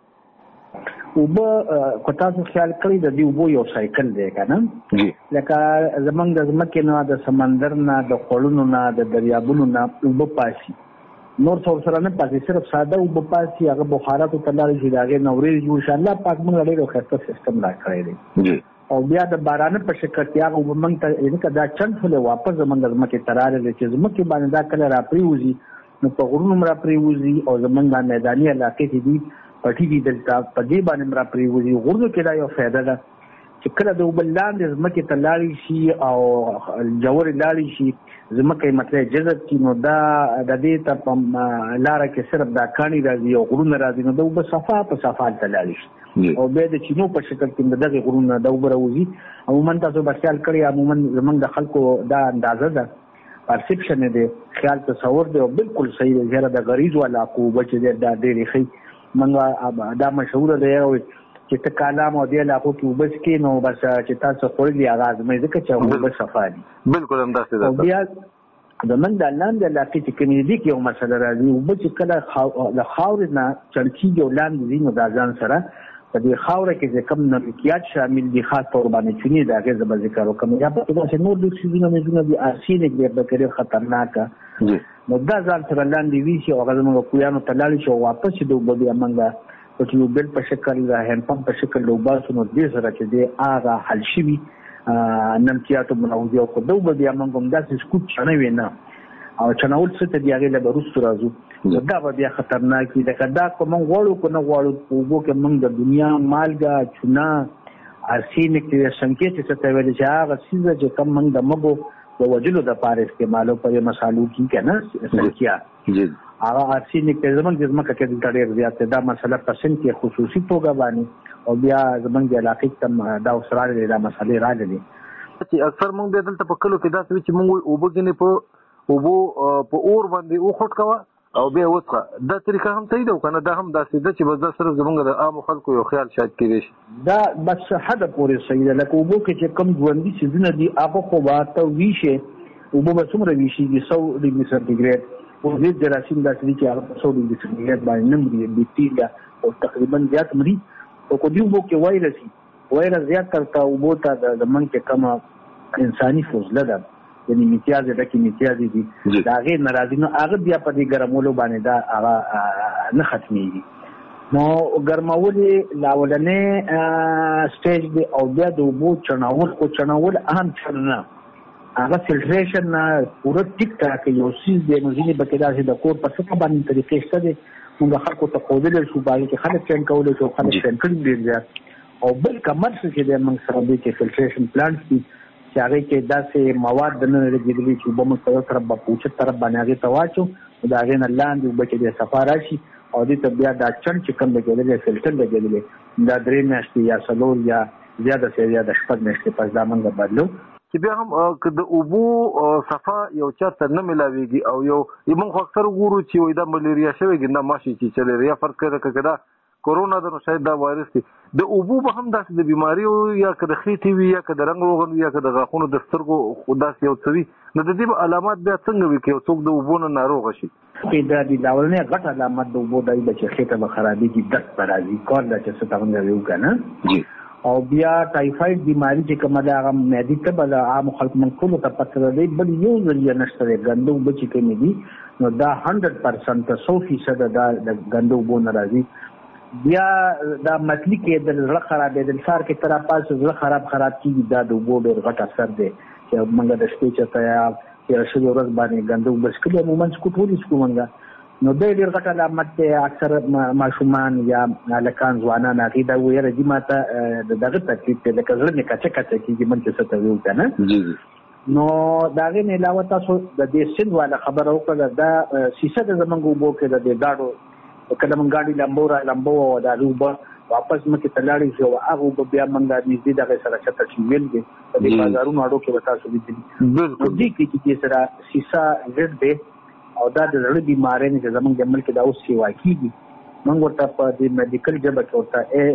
وبو کو تاسو خیال کړی د دې وبو یو سایکل دی کنه لکه زمنګ د ځمکې نه د سمندر نه د خړونو نه د دریابونو نه وبو پاسي نور څور سره نه پاتې صرف ساده وبو پاسي هغه بخارات ته لاري چې داګه نورې جو ان شاء الله پاک موږ ډېر خسته سیستم لا کړی دی او بیا د باران په شکل کې هغه وبمنګ ته یعنی کدا چند فله واپس زمنګ ځمکې تراره چې ځمکې باندې دا کله را پریوزي نو په غرونو مرا پریوزي او زمنګ میداني علاقې کې دي پټي دي دلته په دې باندې مرا پریوزي غرونو کې دا یو فائدہ ده چې کله د وبلاند زمکه تلاړي شي او جوړ لاړي شي زمکه مطلب جذب کی نو دا د دې ته لار کې صرف دا کانی راځي او غرونه راځي نو د وب صفه په صفه تلاړي شي او به د چینو په شکل کې دغه غرونه د وبروزي عموما تاسو به خیال کړی عموما زمنګ د خلکو دا اندازه ده پرسپشن دی خیال تصور دی او بالکل صحیح دی زیاده د غریض ولا کو بچ دی د ډېری خي منګه دا مشهور دی چې ته کلام او دی لا کو کې وبس کې نو بس چې تاسو خوري آغاز مې ځکه چې وبس صفانی بالکل هم داسې ده. بیا د من د لاندې علاقې چې کمیډي کې یو مسله راځي او به چې کله د خاورې نه چړکیږي او لاندې ځي نو دا ځان سره په دې خاوره کې چې کوم نباتات شامل دي خاص طور باندې چونی دا غیر به ذکر وکم یا په داسې نور د سيزونو مزونه دي ارسینک دی به کړي خطرناکه نو دا ځان سره لاندې وی شي او هغه موږ کویانو تلل شو واپس د وبدي امنګه په یو بل په شکل د هند پمپ په شکل لوباسو نو دې سره چې دی هغه حل شي نمتیاتو منوځي او کو دوه بیا موږ هم داسې سکوت چنه وینا او چناول څه ته دی هغه له روس راځو دا به بیا خطرناک دي دا کوم غوړو کو نه غوړو وګو کې موږ د دنیا مالګه چنا ارسینک کې سنکیت څه ته ویل چې هغه سیزه چې کوم موږ د مګو د وجلو د پاره استعمالو په مسالو کې کنه سنکیا هغه ارسینک کې زمونږ د ځمکه کې د ډېر زیات دا مسله پسند کې خصوصي توګه باندې او بیا زمونږ د علاقې تم دا وسراله د مسلې راغلي چې اکثر موږ د دلته په کلو کې دا چې موږ وبګنې په اور باندې او خټ کوا او بیا وڅخه دا طریقه هم صحیح ده کنه دا هم داسې ده چې بس دا سره زمونږ د عام خلکو یو خیال شاید کېږي شي دا بس حد پورې صحیح ده لکه وبو کې چې کم ژوندۍ سيزونه دي هغه خو واته ویشه وبو به څومره ویشي 100 ډیګري سنټیګریډ او دې جراثیم داسې چې هغه 100 ډیګري سنټیګریډ باندې نمرې بیکټیریا او تقریبا زیات مري او کو دی وبو کې وایرس زیات ترته وبو ته د من کې کم انساني فضله ده یعنی امتیاز د کې امتیاز دي دا غیر ناراضي نو هغه بیا په دې ګرمولو باندې دا هغه نه ختميږي نو ګرمولې لاولنې سټیج دی او بیا د وبو چناول اهم چنه هغه فلټریشن نه پوره ټیک ټاک یو سیز دی نو ځینې بکیدا چې د کور په څه باندې طریقې شته دي موږ خلکو ته خوذل شو باندې چې خلک څنګه کولای شو خلک څنګه کړی دی او بل کمر څه چې د موږ سره د فلټریشن پلانټ دي چې هغه کې داسې مواد د نه لګیدلي چې به موږ په طرف په پوښتنه طرف باندې هغه تواچو دا غین لاندې وبکې د سفاره شي او دې ته بیا دا چن چې کوم لګیدل فلټر لګیدل دا درې میاشتې یا څلور یا زیاده سي یا د شپږ میاشتې پس دا موږ بدلو چې بیا هم که د اوبو صفا یو چاته نه ملاويږي او یو موږ اکثر ګورو چې وای دا ملیریا شوی نه ماشي چې چلریا فرض کړه کدا کورونا د نو شاید دا وایرس دی د اوبو به هم داسې د بیماری او یا کده خېټي وي یا کده رنګ روغن یا کده غاښونو د سترګو خداس یو څوي نو د دې علامات بیا څنګه وي کې څوک د اوبو نه ناروغ شي دا د لاولنې غټ علامات د اوبو دای چې خېټه به خرابېږي درد راځي کار د چې څه څنګه ویو کنه او بیا ټایفاید بیماری چې کومه دا هغه معدي ته بل عام خلک منقول ته پته دی بل یو ځل نشته غندو بچی کوي دي نو دا 100% 100% دا غندو بو ناراضي بیا دا متلی کې د زړه خرابې د سار کې تر پاسه زړه خراب کیږي دا د وبو ډېر غټ اثر دی چې موږ د شپې چې یا چې ورځ باندې غندو بس کله مومنټ کو ټول اسکو موږ نو ډېر غټ علامت ته اکثر ماشومان یا لکان ځوانان هغه دا ویره دي ماته دغه تکلیف ته د کزړه نه کچه کیږي من چې څه ته ویو کنه نو دا غي نه علاوه تاسو د دې سند والا خبر او کړه دا سیسه د زمنګ وبو کې د گاډو کله مونږ ګاډي لمبو او دا روبه واپس مکه تلاړی شو هغه بیا مونږه نږدې دغه سره چته شي ویل دي په دې بازارونو اړو کې وتا سو دي بالکل دي چې سره سیسا زړه دی او دا د زړه بیماری نه زمونږ د ملک دا اوس سیوا کیږي مونږ ورته په دې میډیکل جبه کې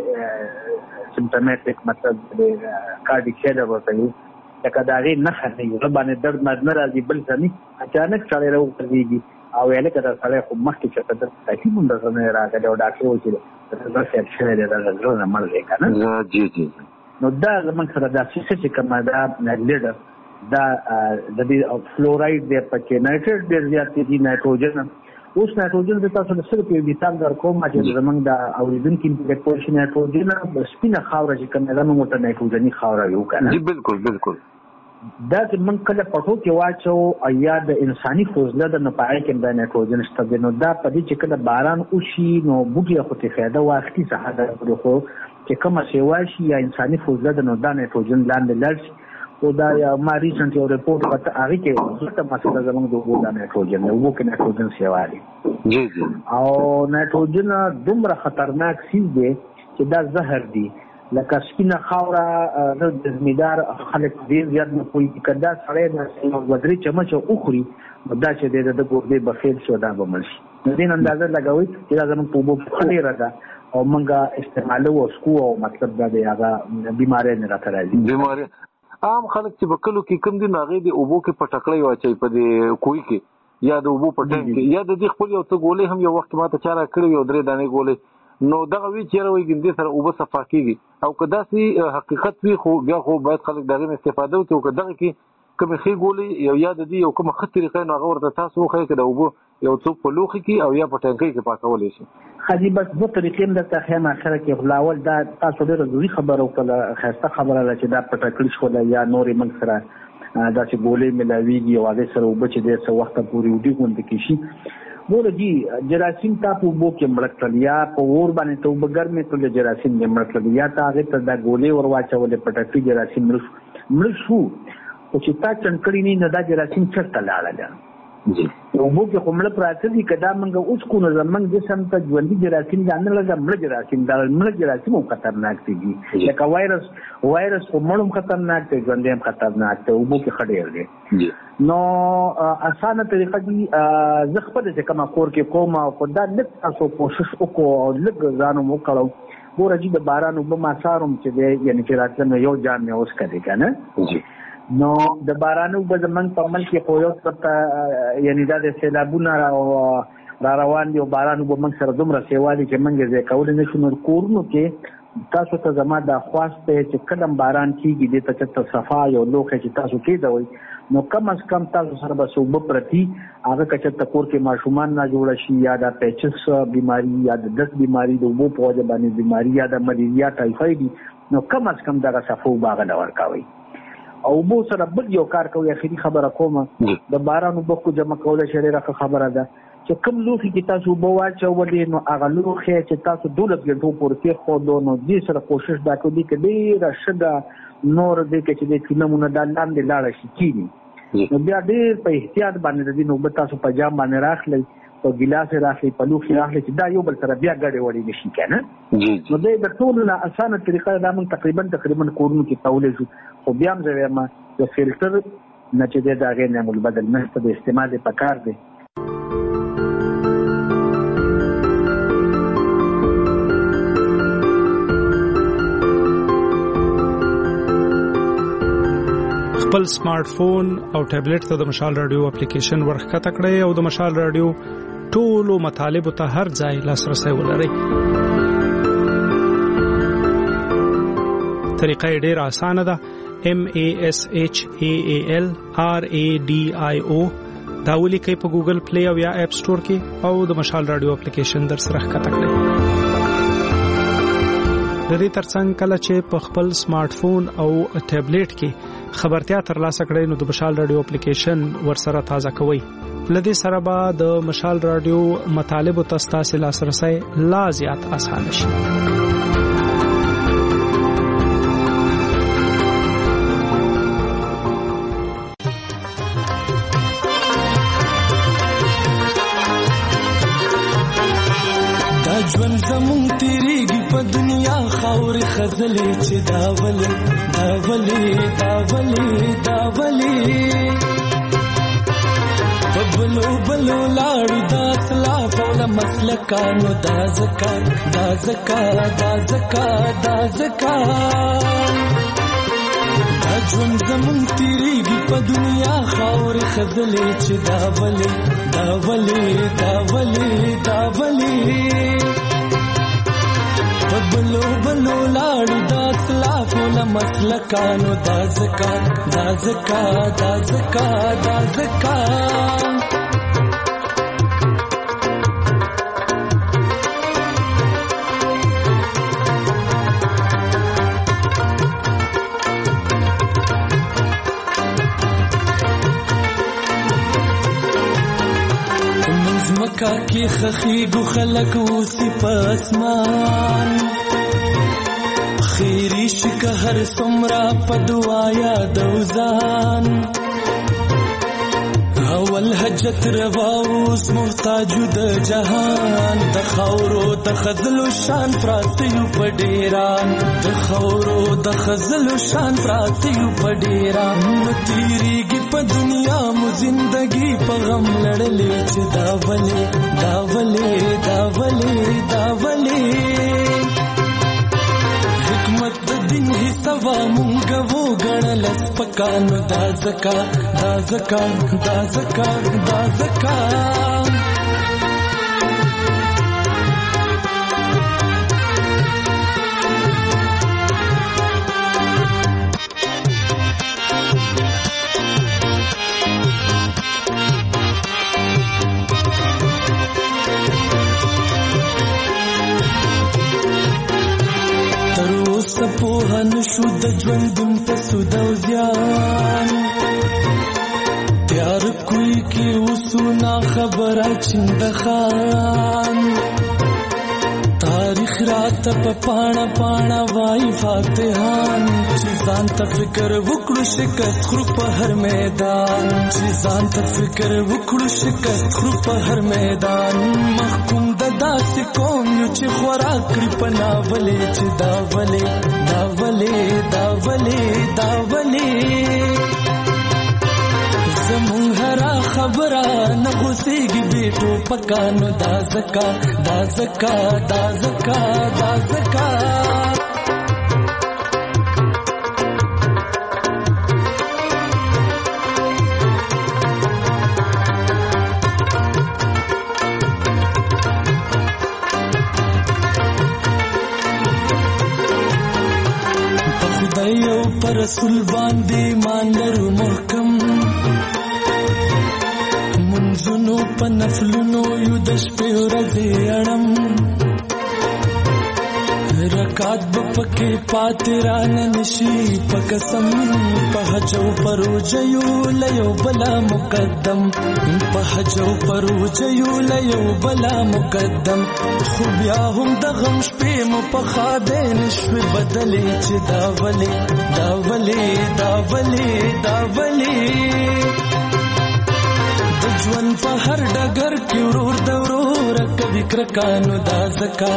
ورته سیمپټومټیک مطلب کارډیک شیډر ورته یو دا غي نه خني باندې درد نه راځي بل ځنی اچانک چاله راوځي او یاله کدا سره خو مخکې چې د تاکي مونږ نه راغلی او ډاکټر وځي دا څه شي دا زړه نه مړ کنه جی نو دا زمونږ سره دا چې کومه دا لیډر دا د دې فلوراید د پکې نایټریټ ډېر زیات دي نایټروجن اوس نایټروجن د تاسو سره په مثال در کوم چې زمونږ د اوریدونکو په پوزیشن نایټروجن سپینه خاور چې کومه زمونږ ته نایټروجني خاور یو کنه جی بالکل دا چې من کله پټو کې واچو یا د انساني فضله د نپای کې د نایټروجن شته نو دا په دې چې کله باران وشي نو بوټي خو ته فایده واخلي څه دا خو چې کومه سیوا شي یا انساني فضله د نو د نایټروجن لاندې لړ او دا یا ما ریسنټ یو ریپورت وکړ هغه کې څه مسله زموږ د نایټروجن نو کې نایټروجن سیوا دي جی او نایټروجن دومره خطرناک شی دی چې دا زهر دی لکه سپینه خاوره د زمیدار خلک ډیر زیات نه کوي کدا سړی د وزري چمچ اخري دا چې د ګردې بخیل شو دا به مړ شي د دې اندازه لګوي چې دا زموږ په اوبو خلیره ده او موږ استعمالو او سکو او مطلب دا دی هغه بیماری نه راځي بیماری عام خلک چې بکلو کې کم دي ناغې د اوبو کې پټکړې واچي په دې کوی کې یا د اوبو په ټیم کې یا د دې خپل یو څه ګولې هم یو وخت ماته چاره کړی یو درې دانې ګولې نو دغه وی چیرې وي ګندې سره اوبه صفا کیږي او کدا سي حقیقت وی خو بیا خو باید خلک دغه استفاده وکړي او کدا کې کوم خې ګولې یو یاد دي یو کوم خط طریقې نو هغه ورته تاسو خو کې د اوبو یو څو په لوخي کې او یا په ټانکي کې پاکول شي خدي بس دوه طریقې د تخیم اخره کې خلاول دا تاسو ډېر ضروري خبره وکړه خاصه خبره ده چې دا پټکړ شو یا نورې منځ سره دا چې ګولې ملاويږي او هغه سره وبچ دې څه وخت پورې وډي کوند کې شي ګورږي جراثیم تاسو وبو کې مړکل یا په ور باندې ته وبګر مې ته جراثیم نه مړکل یا تا هغه ته دا ګولې ور واچولې پټکړي جراثیم مړ شو او چې تا چنکړی نه دا جراثیم چرته لاړه جی وبو کې کومړه پراته دي کدا منګه اوس کو نه زمنګ جسم ته ژوندۍ جراثیم ځان لږه مړ جراثیم دا مړ جراثیم خطرناک دي لکه وایرس کومړم خطرناک دی ژوندۍ هم خطرناک دی وبو کې خډیر دي نو اسانه طریقه دي زه خپل چې کومه کور کې کومه او دا لږ تاسو کوشش وکړو او لږ ځانو وکړو ګورږي د باران وب ما ساروم چې دی یعنی چې راتلنه یو جام مې اوس کړی کنه جی نو د بارانو په زمنګ په عمل کې خو یو څه یعنی دا د سیلابونو را روان دي او بارانو په موږ سره دومره سیوالي چې موږ یې کول نه شو نو کورونو کې تاسو ته زما د خواسته چې کلم باران کیږي د ته صفا یو لوخه چې تاسو کې دوی نو کم از کم تاسو سره به صوبه پرتی هغه کچته کور کې ماشومان نه جوړ شي یا د پیچس بیماری یا د دس بیماری د وبو په وجه باندې بیماری یا د ملیریا ټایفاید نو کم از کم دغه صفو باغ نه ورکوي او بو سره بل یو کار کوي اخیری خبره کومه د بارانو بخو جمع کوله شریره خبره ده چې کوم لوخي کې تاسو بو واچولې نو هغه لوخي چې تاسو 12 غنټو پورې خو نو دې سره کوشش دا کوي چې ډېر شګه نور دې کې چې دې نمونه د لاندې لاړ شي کیږي نو بیا ډېر په احتیاط باندې دې نو تاسو په جام باندې راخلئ او ګلاس راخلئ په لوخي راخلئ چې دا یو بل سره بیا ګډه وړي نشي کنه نو دې د ټول نه اسانه طریقه دا من تقریبا کورونو کې تولې شو خو بیا هم زه ما د فلټر نه چې د هغې نه ملبدل نه د استعمال پکار دی خپل سمارټ فون او ټابلیټ ته د مشال رادیو اپلیکیشن ورخکته کړئ او د مشال رادیو ټولو مطالب ته هر ځای لاسرسي ولرئ طریقه ډېر اسانه ده MASHAAL RADIO دا ولیکئ په ګوګل پلی او یا اپ سٹور کې او د مشال رادیو اپلیکیشن در سره ښکته کړئ د دې ترڅنګ کله چې په خپل سمارټ فون او ټابلیټ کې خبرتیا ترلاسه کړئ نو د مشال رادیو اپلیکیشن ورسره تازه کوئ لدې سره به د مشال رادیو مطالب او تاسو لاسرسي لا زیات اسانه شي ژوند زمون تیریږي په دنیا خاورې خزلې چې داولې په بلو لاړو دا اسلاف او له مسلکانو دا زکات ژوند زمون تیریږي په دنیا خاورې خزلې چې داولې بلو لاړو دا اسلاف له مسلکانو دا زکات مکه کې خخیګو خلک اوسې په اسمان خیری شکه هر څومره په دعا یادو ځان اول حجت روا اوس محتاج د جهان د خاورو د خزلو شان پراتیو پډیران د خاورو د خزلو شان پراتیو پډیران تیریږي په دنیا مو زندگی په غم لړلې چې داولې حکمت د دین حسابا مونږ وو غړل سپکانو دا زکا سپوهن شو د ژوندون په سوداو زیان تیار کوئی کی وسونا خبره چندخان تاریخ رات په پاڼه وای فاتحان چې ځان ته فکر وکړو شکست خرو په هر میدان محکوم د داسې قوم یو چې خوراک کړي په ناولې چې داولې زمون هرا خبره نه غوسېږي بیٹو پکانو دا زکا خدایو پر رسول باندې مان لرو محکم منځونو په نفلونو یو د شپې ورځې اړم رکعت بپکې پاتې رانه نشي په قسم په حجو پروجیو لیو بلا مقدم خو بیا هم د غم شپې مو په خاده نشوي بدلې چې داولې ژوند په هر ډګر کې ورور د ورور کوي کرکانو دا زکا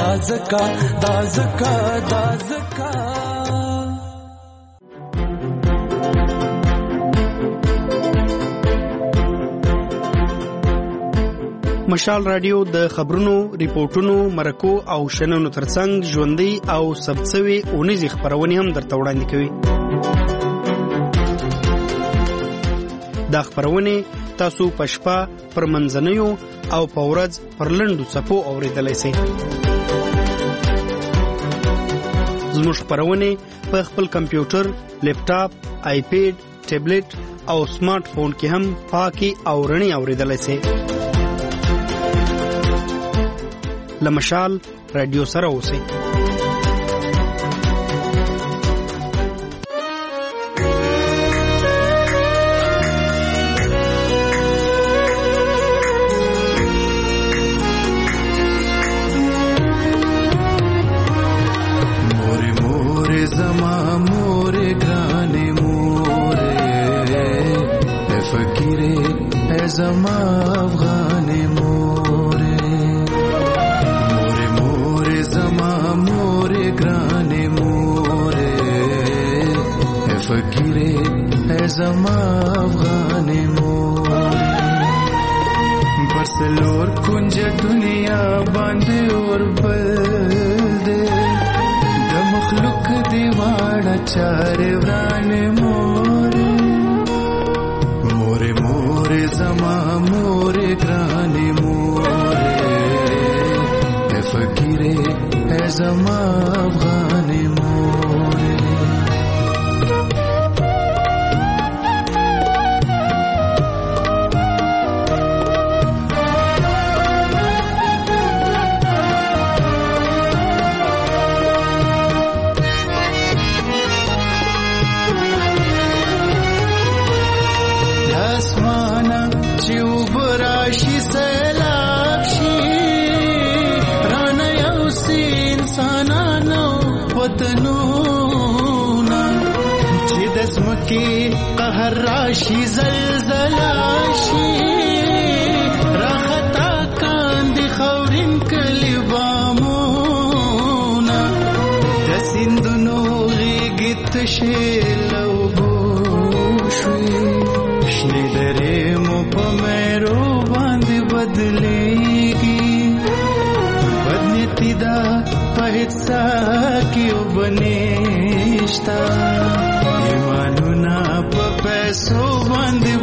مشال رادیو د خبرونو، ریپورتونو، مرکو او شننو ترڅنګ ژوندۍ او ثبتسوي اونیزې خبرونه هم درته وړاندې کوي. دا خبرونه تاسو په شپه پر منځنیو او په ورځ پر لنډو څپو اوریدلای شئ. زموږ خبرونه په خپل کمپیوټر، لیپټاپ، آیپیډ، ټابلیټ او سمارټ فون کې هم پاکي او رڼي اوریدلای شئ. لمشال رادیو سره اوسئ. زما افغان مورې زما مورې ګرانې مورې فقیرې زما افغان مورې برسلور کنج دنیا باندې اور بل دې د مخلوق دی واړه چارې ورانې مورې زما مورې ګرانې مورې فقیرې زما افغان مورې کې قهر راشي زلزلاشي راختا کاندي خورین کلی بامونا د سیندونو غیږ تشیلو بوشوي شنه درې مو په مېرو باندې بدلېږي بدنيتي دا په حصہ کې وبنيشتا ایمانونه په پیسو باندې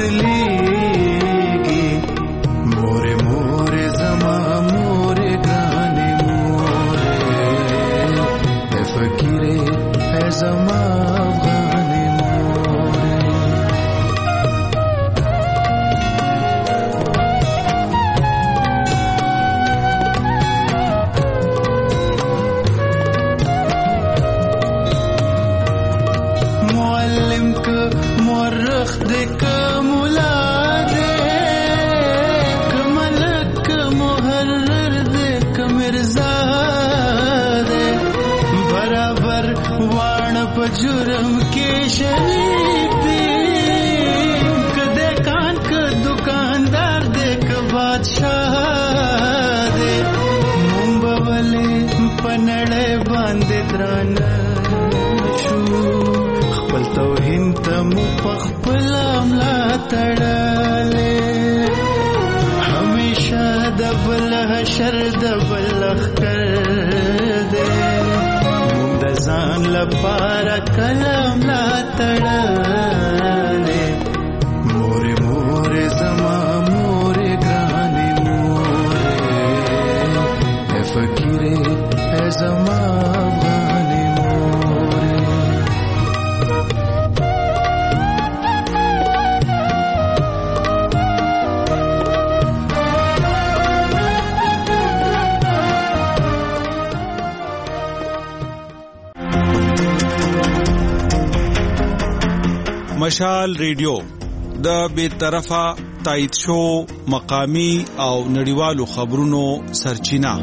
بدلېږي مورې مورې زما مورې ګرانې مورې فقیرې ای زما افغانې مورې معلم که مورخ دې که ملا دې که ملک که محرر دې که مرزا دې برابر واڼه په جرم کې شریک دي که دکان که دکاندار دې که بادشاہ دې مونږ به ولې په نړۍ باندې درانه شو خپل توهین ته مو په خپل املا تړلې همیشه د بل حشر د بل لښکر دی موږ د ځان لپاره کله املا تړلې مورې مورې زما مورې ګرانې مورې ای فقیرې ای زما افغانې مورې مشال ریډیو د بے طرفه تایید شو مقامی او نړیوالو خبرونو سرچینه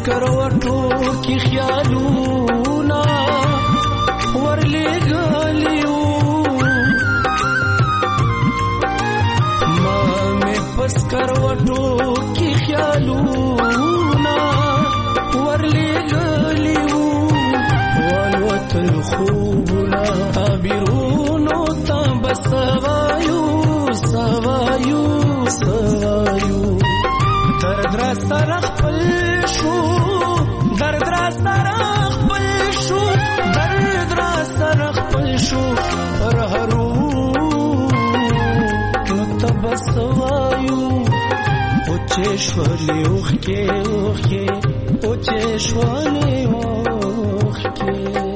کروټو کې خیالونه ورلګالیو ما مې پس کروټو کې خیالونه ورلګالیو والوتل خوبنا تعبیرونو تا بسوایو سوایو سوایو درد را سره خپل شو درد را سره خپل شو درد را سره خپل شو پر هرو نو تا بسوایو اوچې شولې اوخکې اوخکې اوچې شولې اوخکې